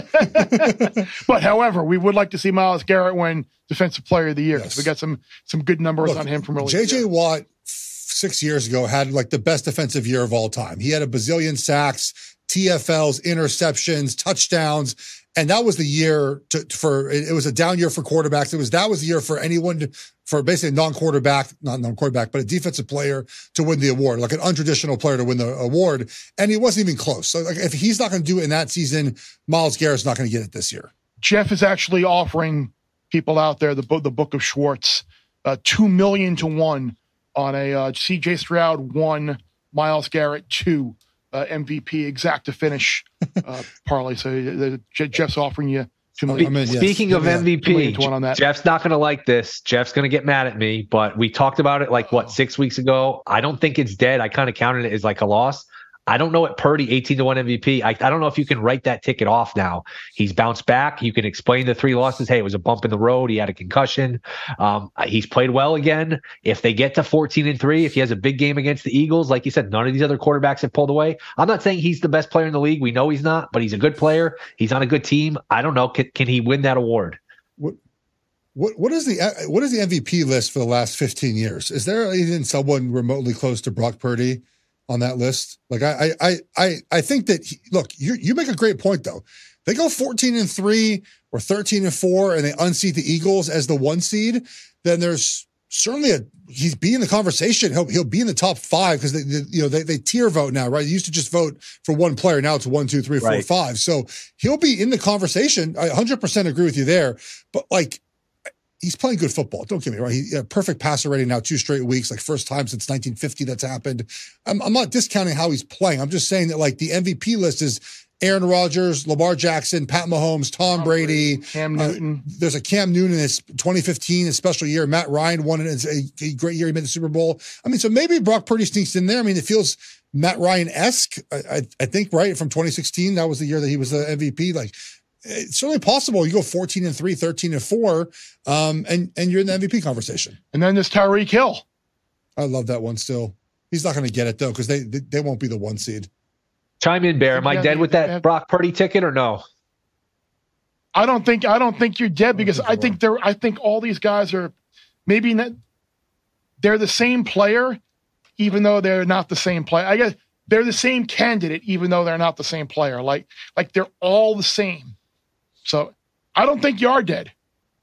But however, we would like to see Myles Garrett win Defensive Player of the Year. Yes. We got some some good numbers Look, on him from earlier. J J Watt six years ago had like the best defensive year of all time. He had a bazillion sacks, T F Ls, interceptions, touchdowns. And that was the year to, for, it was a down year for quarterbacks. It was, that was the year for anyone to, for basically a non-quarterback, not non-quarterback, but a defensive player to win the award, like an untraditional player to win the award. And he wasn't even close. So like, if he's not going to do it in that season, Myles Garrett's not going to get it this year. Jeff is actually offering people out there the book, the Book of Schwartz, uh, two million to one on a uh, C J Stroud one, Myles Garrett two, uh, M V P exact to finish uh, parlay. So uh, Jeff's offering you two million. I'm in, yes. Speaking of Yeah. M V Two million P, to one on that. Jeff's not going to like this. Jeff's going to get mad at me, but we talked about it like, what, six weeks ago? I don't think it's dead. I kind of counted it as like a loss. I don't know what Purdy, eighteen to one M V P. I, I don't know if you can write that ticket off now. He's bounced back. You can explain the three losses. Hey, it was a bump in the road. He had a concussion. Um, he's played well again. If they get to fourteen and three, if he has a big game against the Eagles, like you said, none of these other quarterbacks have pulled away. I'm not saying he's the best player in the league. We know he's not, but he's a good player. He's on a good team. I don't know. Can, can he win that award? What what what is the what is the M V P list for the last fifteen years? Is there even someone remotely close to Brock Purdy on that list? Like I I I I think that he, look, you you make a great point though. They go fourteen and three or thirteen and four and they unseat the Eagles as the one seed, then there's certainly a he's be in the conversation. He'll he'll be in the top five because they, they you know they they tier vote now, right? They used to just vote for one player. Now it's one, two, three, four, Right. five. So he'll be in the conversation. I one hundred percent agree with you there. But like he's playing good football. Don't get me wrong. He uh, perfect passer rating now two straight weeks, like first time since nineteen fifty that's happened. I'm I'm not discounting how he's playing. I'm just saying that like the M V P list is Aaron Rodgers, Lamar Jackson, Pat Mahomes, Tom, Tom Brady, Brady, Cam Newton. Uh, there's a Cam Newton in his twenty fifteen, a special year. Matt Ryan won it. It's a, a great year. He made the Super Bowl. I mean, so maybe Brock Purdy sneaks in there. I mean, it feels Matt Ryan-esque, I, I, I think, right? From twenty sixteen, that was the year that he was the M V P. Like, it's certainly possible. You go fourteen and three, thirteen and four, um, and, and you're in the M V P conversation. And then there's Tyreek Hill. I love that one still. He's not going to get it, though, because they, they they won't be the one seed. Chime in, Bear. Am I dead with that Brock Purdy ticket or no? I don't think I don't think you're dead because I think they're I think all these guys are maybe not, they're the same player, even though they're not the same player. I guess they're the same candidate, even though they're not the same player. Like like they're all the same. So I don't think you are dead.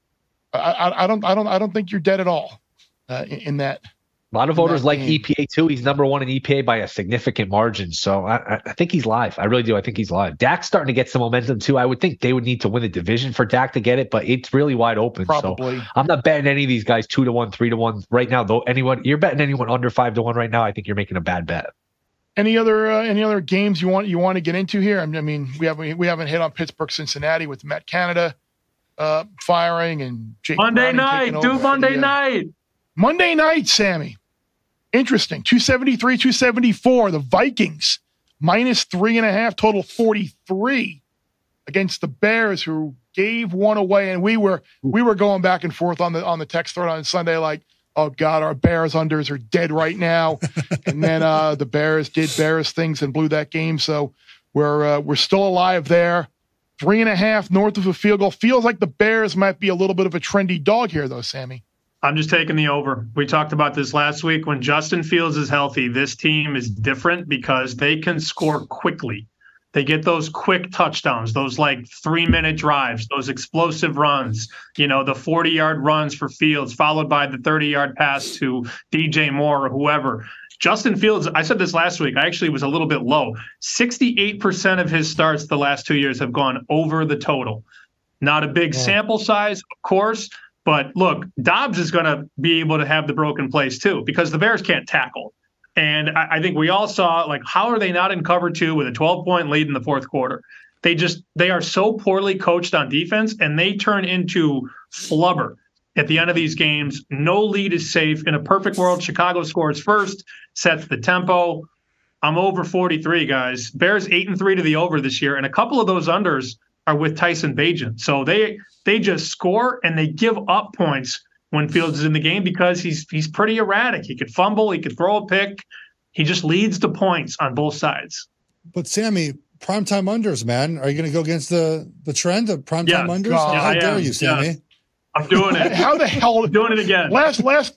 I, I, I don't I don't I don't think you're dead at all uh, in, in that. A lot of voters like game. E P A too. He's number one in E P A by a significant margin. So I, I think he's live. I really do. I think he's live. Dak's starting to get some momentum too. I would think they would need to win the division for Dak to get it, but it's really wide open. Probably. So I'm not betting any of these guys two to one, three to one right now. Though anyone you're betting anyone under five to one right now, I think you're making a bad bet. Any other uh, any other games you want you want to get into here? I mean, we haven't we haven't hit on Pittsburgh, Cincinnati with Matt Canada uh, firing and Jake Monday Browning night, do Monday the, uh, night. Monday night, Sammy. Interesting. two seventy-three, two seventy-four. The Vikings minus three and a half, total forty-three against the Bears, who gave one away. And we were we were going back and forth on the on the text thread on Sunday, like, oh God, our Bears unders are dead right now. And then uh, the Bears did Bears things and blew that game. So we're uh, we're still alive there. Three and a half north of a field goal. Feels like the Bears might be a little bit of a trendy dog here, though, Sammy. I'm just taking the over. We talked about this last week. When Justin Fields is healthy, this team is different because they can score quickly. They get those quick touchdowns, those like three-minute drives, those explosive runs, you know, the forty-yard runs for Fields, followed by the thirty-yard pass to D J Moore or whoever. Justin Fields, I said this last week, I actually was a little bit low. sixty-eight percent of his starts the last two years have gone over the total. Not a big yeah. sample size, of course. But look, Dobbs is going to be able to have the broken plays too because the Bears can't tackle. And I, I think we all saw, like, how are they not in cover two with a twelve-point lead in the fourth quarter? They just they are so poorly coached on defense, and they turn into flubber at the end of these games. No lead is safe. In a perfect world, Chicago scores first, sets the tempo. I'm over forty-three, guys. Bears eight and three to the over this year, and a couple of those unders are with Tyson Bagent. So they they just score and they give up points when Fields is in the game because he's he's pretty erratic. He could fumble, he could throw a pick. He just leads to points on both sides. But Sammy, primetime unders, man. Are you going to go against the the trend of primetime yeah, unders? God, How yeah, dare am. you, Sammy? Yeah. I'm doing it. How the hell I'm doing it again? Last last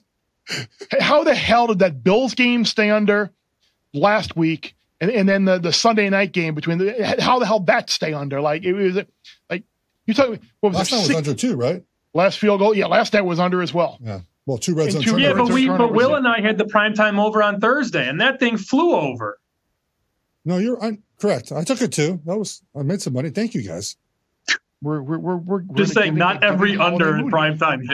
how the hell did that Bills game stay under last week? And, and then the, the Sunday night game between the how the hell that stay under? Like it was like you talking. What was last it, night was six, under two, right? Last field goal, yeah. Last night was under as well. Yeah. Well, two red zone. Two, yeah, but we turnovers, but Will yeah. and I had the primetime over on Thursday, and that thing flew over. No, you're I'm, correct. I took it too. That was I made some money. Thank you, guys. We're we're we're, we're just saying, giving, not every under in mood. primetime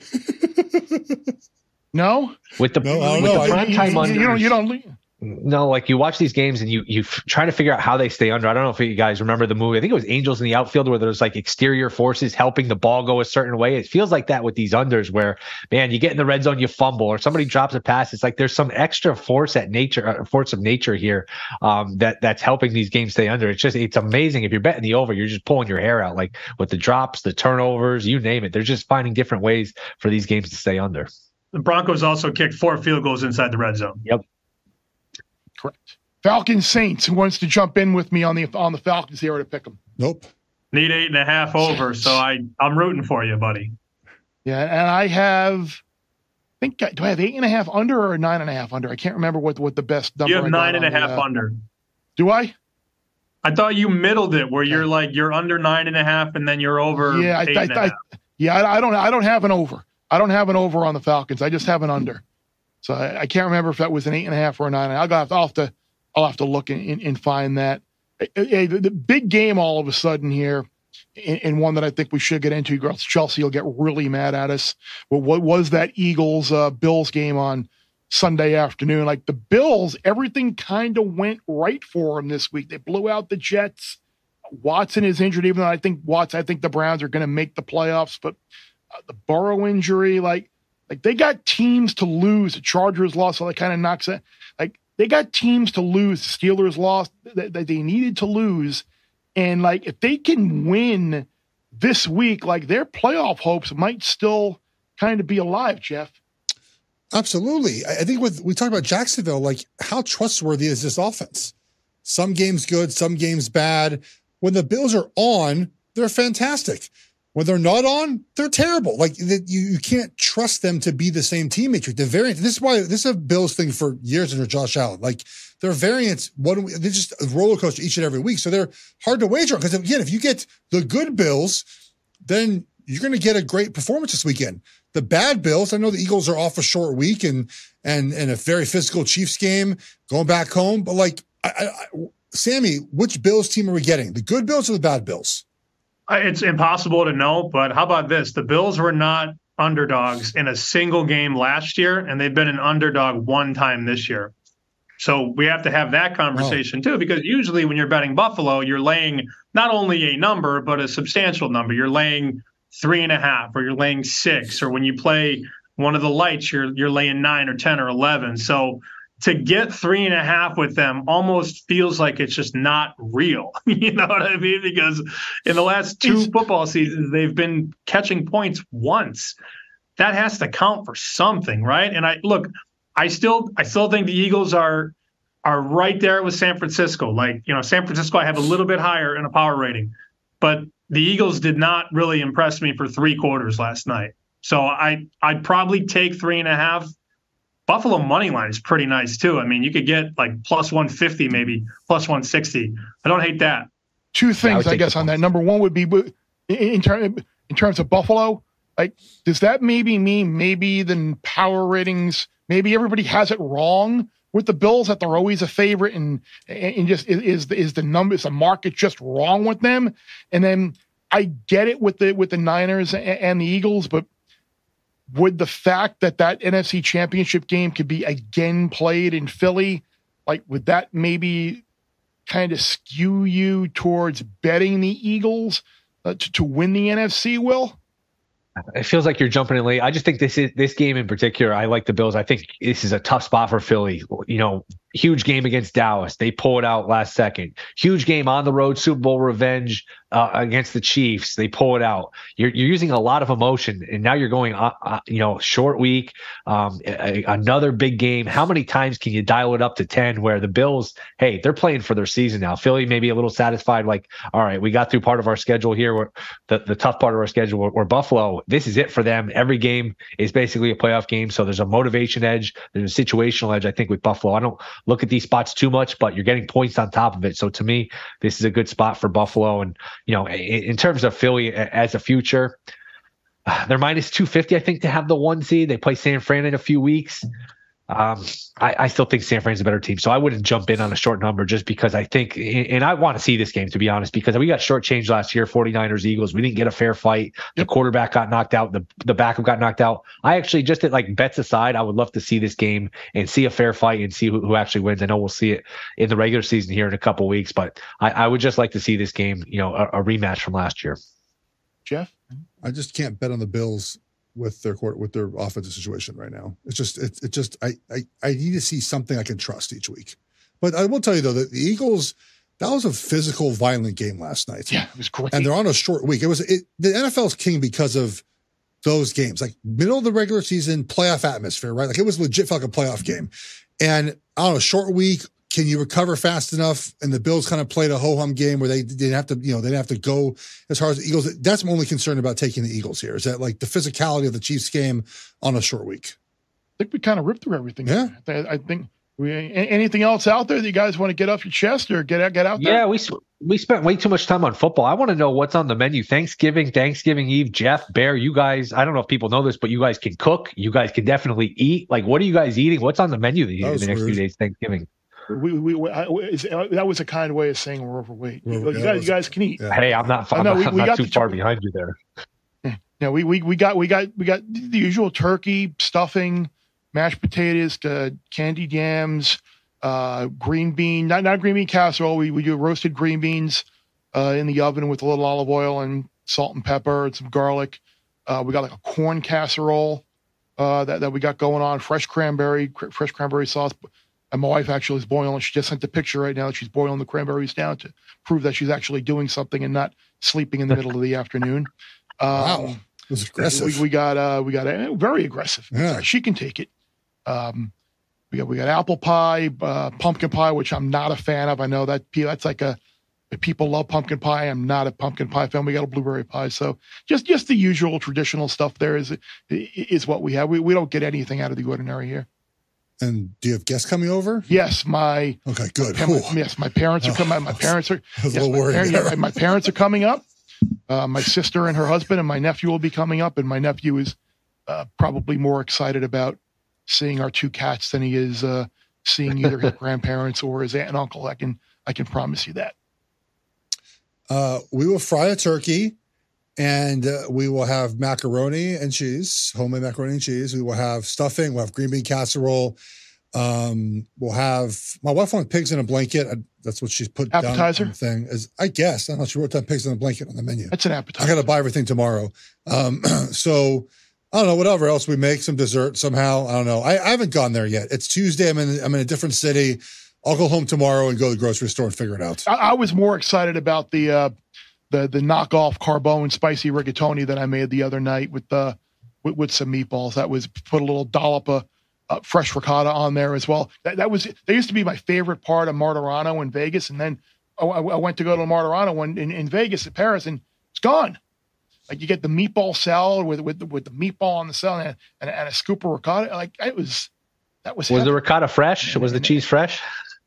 hit. No, with the no, I don't with know. the primetime you, unders. you don't you don't. No, like you watch these games and you you f- try to figure out how they stay under. I don't know if you guys remember the movie. I think it was Angels in the Outfield where there's like exterior forces helping the ball go a certain way. It feels like that with these unders where, man, you get in the red zone, you fumble, or somebody drops a pass. It's like there's some extra force at nature, uh, force of nature here um, that that's helping these games stay under. It's just it's amazing. If you're betting the over, you're just pulling your hair out, like with the drops, the turnovers, you name it. They're just finding different ways for these games to stay under. The Broncos also kicked four field goals inside the red zone. Yep. Correct. Falcons Saints. Who wants to jump in with me on the on the Falcons here to pick them? Nope. Need eight and a half over, so I I'm rooting for you, buddy. Yeah, and I have. I think do I have eight and a half under or nine and a half under? I can't remember what what the best number. You have I nine got and a on half the, uh, under. Do I? I thought you middled it where you're like you're under nine and a half and then you're over. Yeah, I, eight I, and a I, half. yeah. I, I don't. I don't have an over. I don't have an over on the Falcons. I just have an under. So I, I can't remember if that was an eight and a half or a nine. I'll have to. I'll have to, I'll have to look and, and, and find that. Hey, the, the big game all of a sudden here, and, and one that I think we should get into. Girls, Chelsea will get really mad at us. But what was that Eagles uh, Bills game on Sunday afternoon? Like the Bills, everything kind of went right for them this week. They blew out the Jets. Watson is injured, even though I think Watson, I think the Browns are going to make the playoffs, but uh, the Burrow injury, like, like they got teams to lose. The Chargers lost, so that kind of knocks it. Like they got teams to lose. The Steelers lost that, that they needed to lose. And like, if they can win this week, like their playoff hopes might still kind of be alive, Jeff. Absolutely. I think with, we talked about Jacksonville, like how trustworthy is this offense? Some games good, some games bad. When the Bills are on, they're fantastic. When they're not on, they're terrible. Like you, you can't trust them to be the same team matrix. The variant. This is why this is a Bills thing for years under Josh Allen. Like their variants, what they're just a roller coaster each and every week. So they're hard to wager on. Because again, if you get the good Bills, then you're going to get a great performance this weekend. The bad Bills, I know the Eagles are off a short week and and and a very physical Chiefs game going back home. But like, I, I, Sammy, which Bills team are we getting? The good Bills or the bad Bills? It's impossible to know, but how about this? The Bills were not underdogs in a single game last year, and they've been an underdog one time this year. So we have to have that conversation oh. too, because usually when you're betting Buffalo, you're laying not only a number, but a substantial number. You're laying three and a half, or you're laying six, or when you play one of the lights, you're you're laying nine or ten or eleven. So to get three and a half with them almost feels like it's just not real. You know what I mean? Because in the last two it's, football seasons, they've been catching points once. That has to count for something, right? And I look, I still I still think the Eagles are are right there with San Francisco. Like, you know, San Francisco, I have a little bit higher in a power rating, but the Eagles did not really impress me for three quarters last night. So I, I'd probably take three and a half. Buffalo money line is pretty nice too. I mean, you could get like plus one fifty, maybe plus one sixty. I don't hate that. Two things, yeah, I, I guess, on that. Number one would be in, in, term, in terms of Buffalo. Like, does that maybe mean maybe the power ratings, maybe everybody has it wrong with the Bills, that they're always a favorite, and and just is is the number, is the market just wrong with them? And then I get it with the with the Niners and, and the Eagles, but would the fact that that N F C Championship game could be again played in Philly, like, would that maybe kind of skew you towards betting the Eagles uh, to, to win the N F C, Will? It feels like you're jumping in late. I just think this is this game in particular. I like the Bills. I think this is a tough spot for Philly. You know, huge game against Dallas. They pull it out last second. Huge game on the road, Super Bowl revenge uh, against the Chiefs. They pull it out. You're you're using a lot of emotion, and now you're going, uh, uh, you know, short week, um, a, another big game. How many times can you dial it up to ten? Where the Bills, hey, they're playing for their season now. Philly may be a little satisfied, like, all right, we got through part of our schedule here. Where the the tough part of our schedule, where, where Buffalo, this is it for them. Every game is basically a playoff game. So there's a motivation edge. There's a situational edge, I think, with Buffalo. I don't look at these spots too much, but you're getting points on top of it. So to me, this is a good spot for Buffalo. And, you know, in, in terms of Philly as a future, uh, they're minus two fifty, I think, to have the one seed. They play San Fran in a few weeks. Um, I, I still think San Fran's a better team, so I wouldn't jump in on a short number just because I think, and I want to see this game, to be honest, because we got shortchanged last year, 49ers, Eagles. We didn't get a fair fight. The quarterback got knocked out. The the backup got knocked out. I actually, just at like bets aside, I would love to see this game and see a fair fight and see who, who actually wins. I know we'll see it in the regular season here in a couple weeks, but I, I would just like to see this game, you know, a, a rematch from last year. Jeff? I just can't bet on the Bills with their court, with their offensive situation right now. It's just, it, it just, I, I, I need to see something I can trust each week. But I will tell you though, that the Eagles, that was a physical, violent game last night. Yeah, it was great. And they're on a short week. It was, it, the N F L is king because of those games, like middle of the regular season playoff atmosphere, right? Like it was legit felt like a playoff game. And on a short week, can you recover fast enough? And the Bills kind of played a ho-hum game where they didn't have to, you know, they didn't have to go as hard as the Eagles. That's my only concern about taking the Eagles here, is that like the physicality of the Chiefs game on a short week. I think we kind of ripped through everything. Yeah. I think we, anything else out there that you guys want to get off your chest or get out, get out there? Yeah, we we spent way too much time on football. I want to know what's on the menu. Thanksgiving, Thanksgiving Eve, Jeff, Bear, you guys, I don't know if people know this, but you guys can cook. You guys can definitely eat. Like, what are you guys eating? What's on the menu the, the next few days, Thanksgiving? We, we, we I, that was a kind way of saying we're overweight. Well, you, yeah, guys, was, you guys can eat. Yeah. Hey, I'm not, I'm no, not, we, I'm we not got too the, far behind you there. Yeah, we, we we got we got we got the usual turkey, stuffing, mashed potatoes, uh, candied yams, uh, green bean, not not green bean casserole. We we do roasted green beans, uh, in the oven with a little olive oil and salt and pepper and some garlic. Uh, we got like a corn casserole uh, that, that we got going on, fresh cranberry, cr- fresh cranberry sauce. And my wife actually is boiling. She just sent a picture right now that she's boiling the cranberries down to prove that she's actually doing something and not sleeping in the middle of the afternoon. Um, wow, it was aggressive. We, we got uh, we got uh, very aggressive. Yeah. She can take it. Um, we got we got apple pie, uh, pumpkin pie, which I'm not a fan of. I know that that's like a people love pumpkin pie. I'm not a pumpkin pie fan. We got a blueberry pie. So just just the usual traditional stuff there is is what we have. We we don't get anything out of the ordinary here. And do you have guests coming over? Yes, my okay, good. My, yes, my parents are coming. My parents are. I was yes, a little my, worried. parents, yeah, my parents are coming up. Uh, my sister and her husband and my nephew will be coming up, and my nephew is uh, probably more excited about seeing our two cats than he is uh, seeing either his grandparents or his aunt and uncle. I can I can promise you that. Uh, we will fry a turkey, and uh, we will have macaroni and cheese, homemade macaroni and cheese. We will have stuffing. We'll have green bean casserole. Um, we'll have my wife wants pigs in a blanket. I, that's what she's put appetizer down on the thing. Is I guess I don't know. She wrote down pigs in a blanket on the menu. That's an appetizer. I got to buy everything tomorrow. Um, so I don't know. Whatever else we make, some dessert somehow. I don't know. I, I haven't gone there yet. It's Tuesday. I'm in. I'm in a different city. I'll go home tomorrow and go to the grocery store and figure it out. I, I was more excited about the uh, the the knockoff Carbone spicy rigatoni that I made the other night with the uh, with, with some meatballs. That was put a little dollop of uh, fresh ricotta on there as well. That, that was that used to be my favorite part of Martirano in Vegas, and then I, I went to go to Martirano in, in, in Vegas at Paris, and it's gone. Like you get the meatball salad with with the, with the meatball on the salad and, and, and a scoop of ricotta. Like it was that was was heavy. The ricotta fresh? Was the cheese fresh?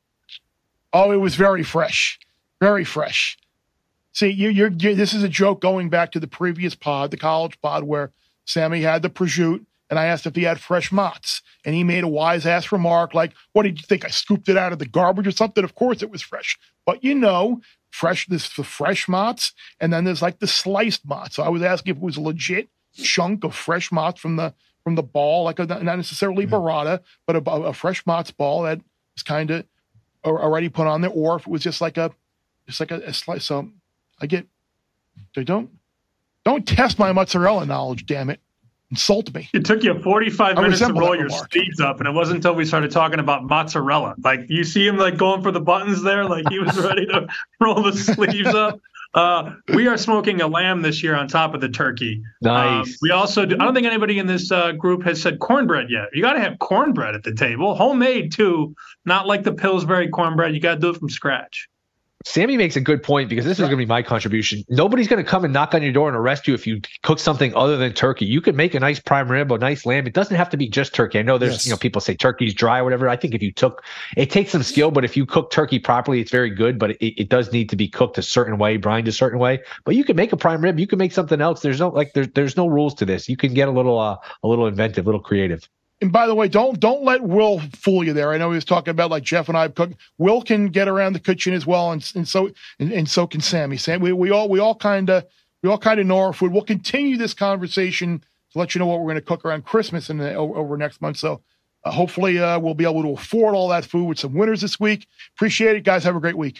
Oh, it was very fresh, very fresh. See, you, you're, you this is a joke going back to the previous pod, the college pod, where Sammy had the prosciutto, and I asked if he had fresh mozz, and he made a wise ass remark like, "What did you think? I scooped it out of the garbage or something?" Of course, it was fresh, but you know, fresh. This the fresh mozz, and then there's like the sliced mozz. So I was asking if it was a legit chunk of fresh mozz from the from the ball, like a, not necessarily burrata, but a, a fresh mozz ball that was kind of already put on there, or if it was just like a, just like a, a slice. So I get, they don't, don't test my mozzarella knowledge. Damn it, insult me. It took you forty-five minutes to roll your remark. sleeves up, and it wasn't until we started talking about mozzarella. Like you see him like going for the buttons there, like he was ready to roll the sleeves up. Uh, we are smoking a lamb this year on top of the turkey. Nice. Uh, we also do, I don't think anybody in this uh, group has said cornbread yet. You got to have cornbread at the table, homemade too, not like the Pillsbury cornbread. You got to do it from scratch. Sammy makes a good point because this is going to be my contribution. Nobody's going to come and knock on your door and arrest you if you cook something other than turkey. You can make a nice prime rib, a nice lamb. It doesn't have to be just turkey. I know there's, Yes. you know, people say turkey's dry or whatever. I think if you took, it takes some skill, but if you cook turkey properly, it's very good, but it, it does need to be cooked a certain way, brined a certain way. But you can make a prime rib. You can make something else. There's no, like, there's, there's no rules to this. You can get a little, uh, a little inventive, a little creative. And by the way, don't don't let Will fool you there. I know he was talking about like Jeff and I cook. Will can get around the kitchen as well, and and so and, and so can Sammy. Sam, we we all we all kind of we all kind of know our food. We'll continue this conversation to let you know what we're going to cook around Christmas and over, over next month. So uh, hopefully uh, we'll be able to afford all that food with some winners this week. Appreciate it, guys. Have a great week.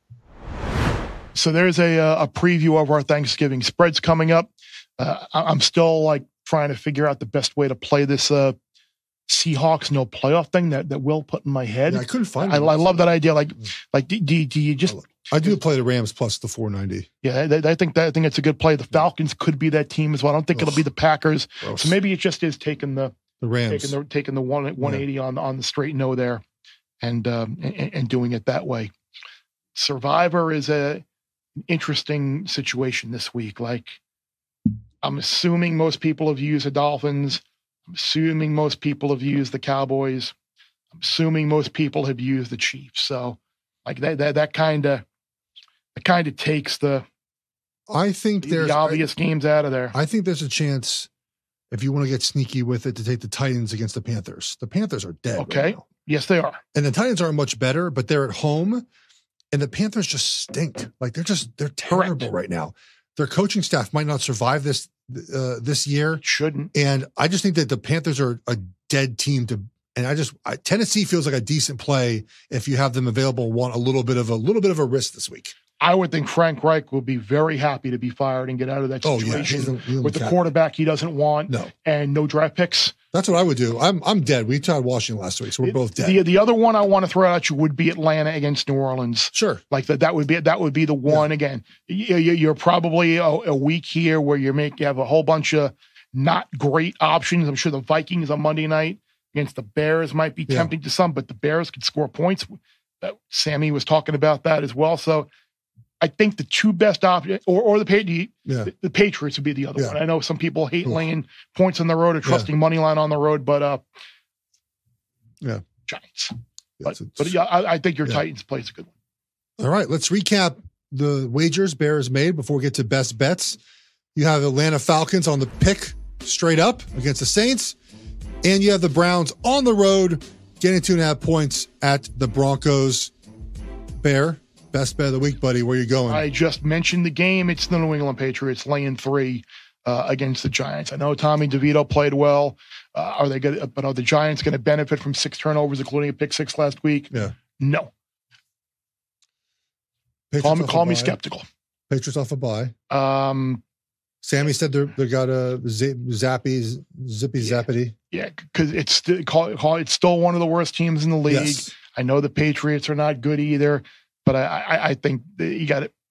So there's a a preview of our Thanksgiving spreads coming up. Uh, I'm still like trying to figure out the best way to play this. Uh, Seahawks no playoff thing that, that Will put in my head. Yeah, I couldn't find I, it. I love that idea. Like, like do, do, do you just? I do play the Rams plus the four ninety. Yeah, I, I think that I think it's a good play. The Falcons could be that team as well. I don't think Ugh, it'll be the Packers. gross. So maybe it just is taking the The Rams. taking the taking the one one eighty on on the straight no there, and um, and, and doing it that way. Survivor is a an interesting situation this week. Like, I'm assuming most people have used the Dolphins. I'm assuming most people have used the Cowboys. I'm assuming most people have used the Chiefs. So, like that, that, that kind of, it kind of takes the, I think the, there's the obvious I, games out of there. I think there's a chance, if you want to get sneaky with it, to take the Titans against the Panthers. The Panthers are dead. Okay. Right now. Yes, they are. And the Titans aren't much better, but they're at home, and the Panthers just stink. Like they're just they're terrible Correct. right now. Their coaching staff might not survive this uh, this year. It shouldn't. And I just think that the Panthers are a dead team to, and I just, I, Tennessee feels like a decent play if you have them available, want a little bit of a little bit of a risk this week. I would think Frank Reich will be very happy to be fired and get out of that situation oh, yeah. he's a, he's with the quarterback he doesn't want no. and no draft picks. That's what I would do. I'm I'm dead. We tried Washington last week, so we're both dead. The, the other one I want to throw at you would be Atlanta against New Orleans. Sure. Like that, that would be that would be the one. Yeah. Again, you, you're probably a, a week here where you make you have a whole bunch of not great options. I'm sure the Vikings on Monday night against the Bears might be tempting yeah. to some, but the Bears could score points. That Sammy was talking about that as well. So I think the two best options, or, or the, the, yeah. the, the Patriots would be the other yeah. one. I know some people hate Ooh. laying points on the road or trusting yeah. money line on the road, but uh, yeah, Giants. But, but yeah, I, I think your yeah. Titans plays a good one. All right, let's recap the wagers Bears made before we get to best bets. You have Atlanta Falcons on the pick straight up against the Saints, and you have the Browns on the road getting two and a half points at the Broncos. Bear. Best bet of the week, buddy. Where you going? I just mentioned the game. It's the New England Patriots laying three uh, against the Giants. I know Tommy DeVito played well. Uh, are they going? But are the Giants going to benefit from six turnovers, including a pick six last week? Yeah. No. Patriots call me, call me skeptical. Patriots off a bye. Um, Sammy said they they got a z- zappy, zippy yeah, zappity. Yeah, because it's still call, call, it's still one of the worst teams in the league. Yes. I know the Patriots are not good either. But I, I, I think you got it.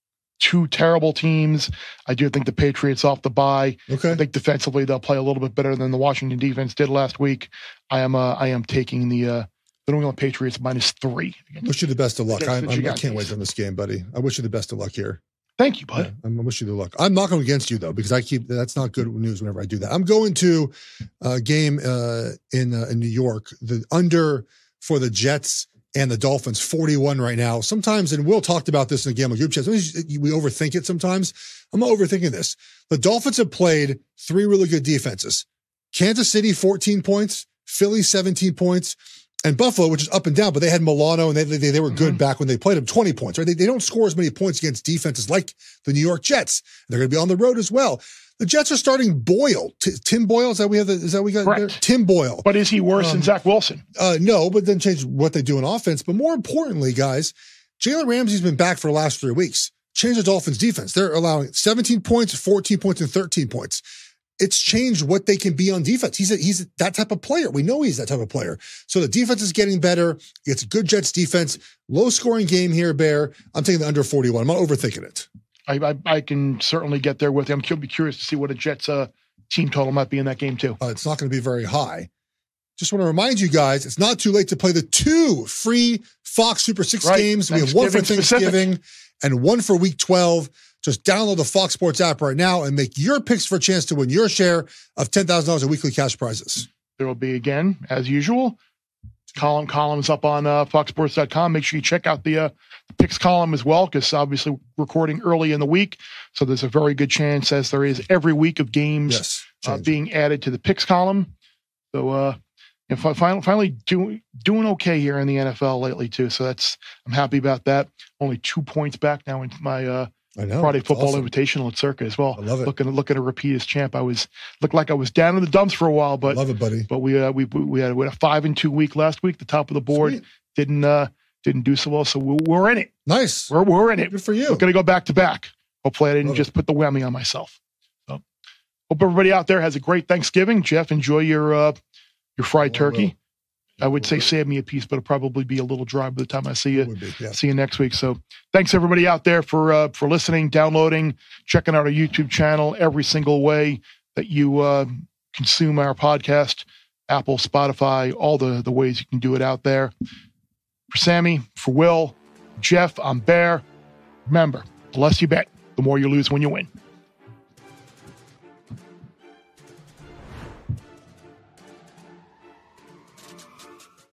Two terrible teams. I do think the Patriots off the bye. Okay. I think defensively they'll play a little bit better than the Washington defense did last week. I am uh, I am taking the uh, the New England Patriots minus three. Wish you the best of luck. I, I can't wait on this game, buddy. I wish you the best of luck here. Thank you, bud. Yeah, I wish you the luck. I'm not going against you though because I keep that's not good news whenever I do that. I'm going to a game uh, in uh, in New York. The under for the Jets and the Dolphins, forty-one right now. Sometimes, and Will talked about this in the Gamble group chat, we overthink it sometimes. I'm not overthinking this. The Dolphins have played three really good defenses. Kansas City, fourteen points, Philly, seventeen points, and Buffalo, which is up and down, but they had Milano, and they they, they were good mm-hmm. back when they played them, twenty points, right? They, they don't score as many points against defenses like the New York Jets. They're going to be on the road as well. The Jets are starting Boyle. T- Tim Boyle, is that we have? The, is that we got? There? Tim Boyle. But is he worse um, than Zach Wilson? Uh, no, but then change what they do in offense. But more importantly, guys, Jalen Ramsey's been back for the last three weeks. Change the Dolphins' defense. They're allowing seventeen points, fourteen points, and thirteen points. It's changed what they can be on defense. He's a, he's that type of player. We know he's that type of player. So the defense is getting better. It's a good Jets defense. Low scoring game here, Bear. I'm taking the under forty-one. I'm not overthinking it. I, I, I can certainly get there with him. I'm curious to see what a Jets uh, team total might be in that game too. Uh, it's not going to be very high. Just want to remind you guys, it's not too late to play the two free Fox Super Six right. games. We have one for Thanksgiving specific. and one for Week twelve. Just download the Fox Sports app right now and make your picks for a chance to win your share of ten thousand dollars in weekly cash prizes. There will be, again, as usual, column columns up on uh, fox sports dot com. Make sure you check out the, uh, the picks column as well, because obviously recording early in the week. So there's a very good chance, as there is every week, of games yes, uh, being added to the picks column. So uh, and fi- finally, finally doing doing okay here in the N F L lately too. So that's I'm happy about that. Only two points back now in my uh, I know, Friday Football awesome. Invitational at Circa as well. I love it. Looking to look at a repeat as champ. I was looked like I was down in the dumps for a while, but I love it, buddy. But we uh, we we had, we had a five and two week last week. The top of the board Sweet. didn't uh, didn't do so well. So we're, we're in it. Nice. We're we're in it. Good for you. We're gonna go back to back. Hopefully, I didn't love just it. put the whammy on myself. So hope everybody out there has a great Thanksgiving. Jeff, enjoy your uh, your fried oh, turkey. I would say be. save me a piece, but it'll probably be a little dry by the time I see you. Be, yeah. See you next week. So thanks everybody out there for uh, for listening, downloading, checking out our YouTube channel every single way that you uh, consume our podcast, Apple, Spotify, all the, the ways you can do it out there. For Sammy, for Will, Jeff, I'm Bear. Remember, the less you bet, the more you lose when you win.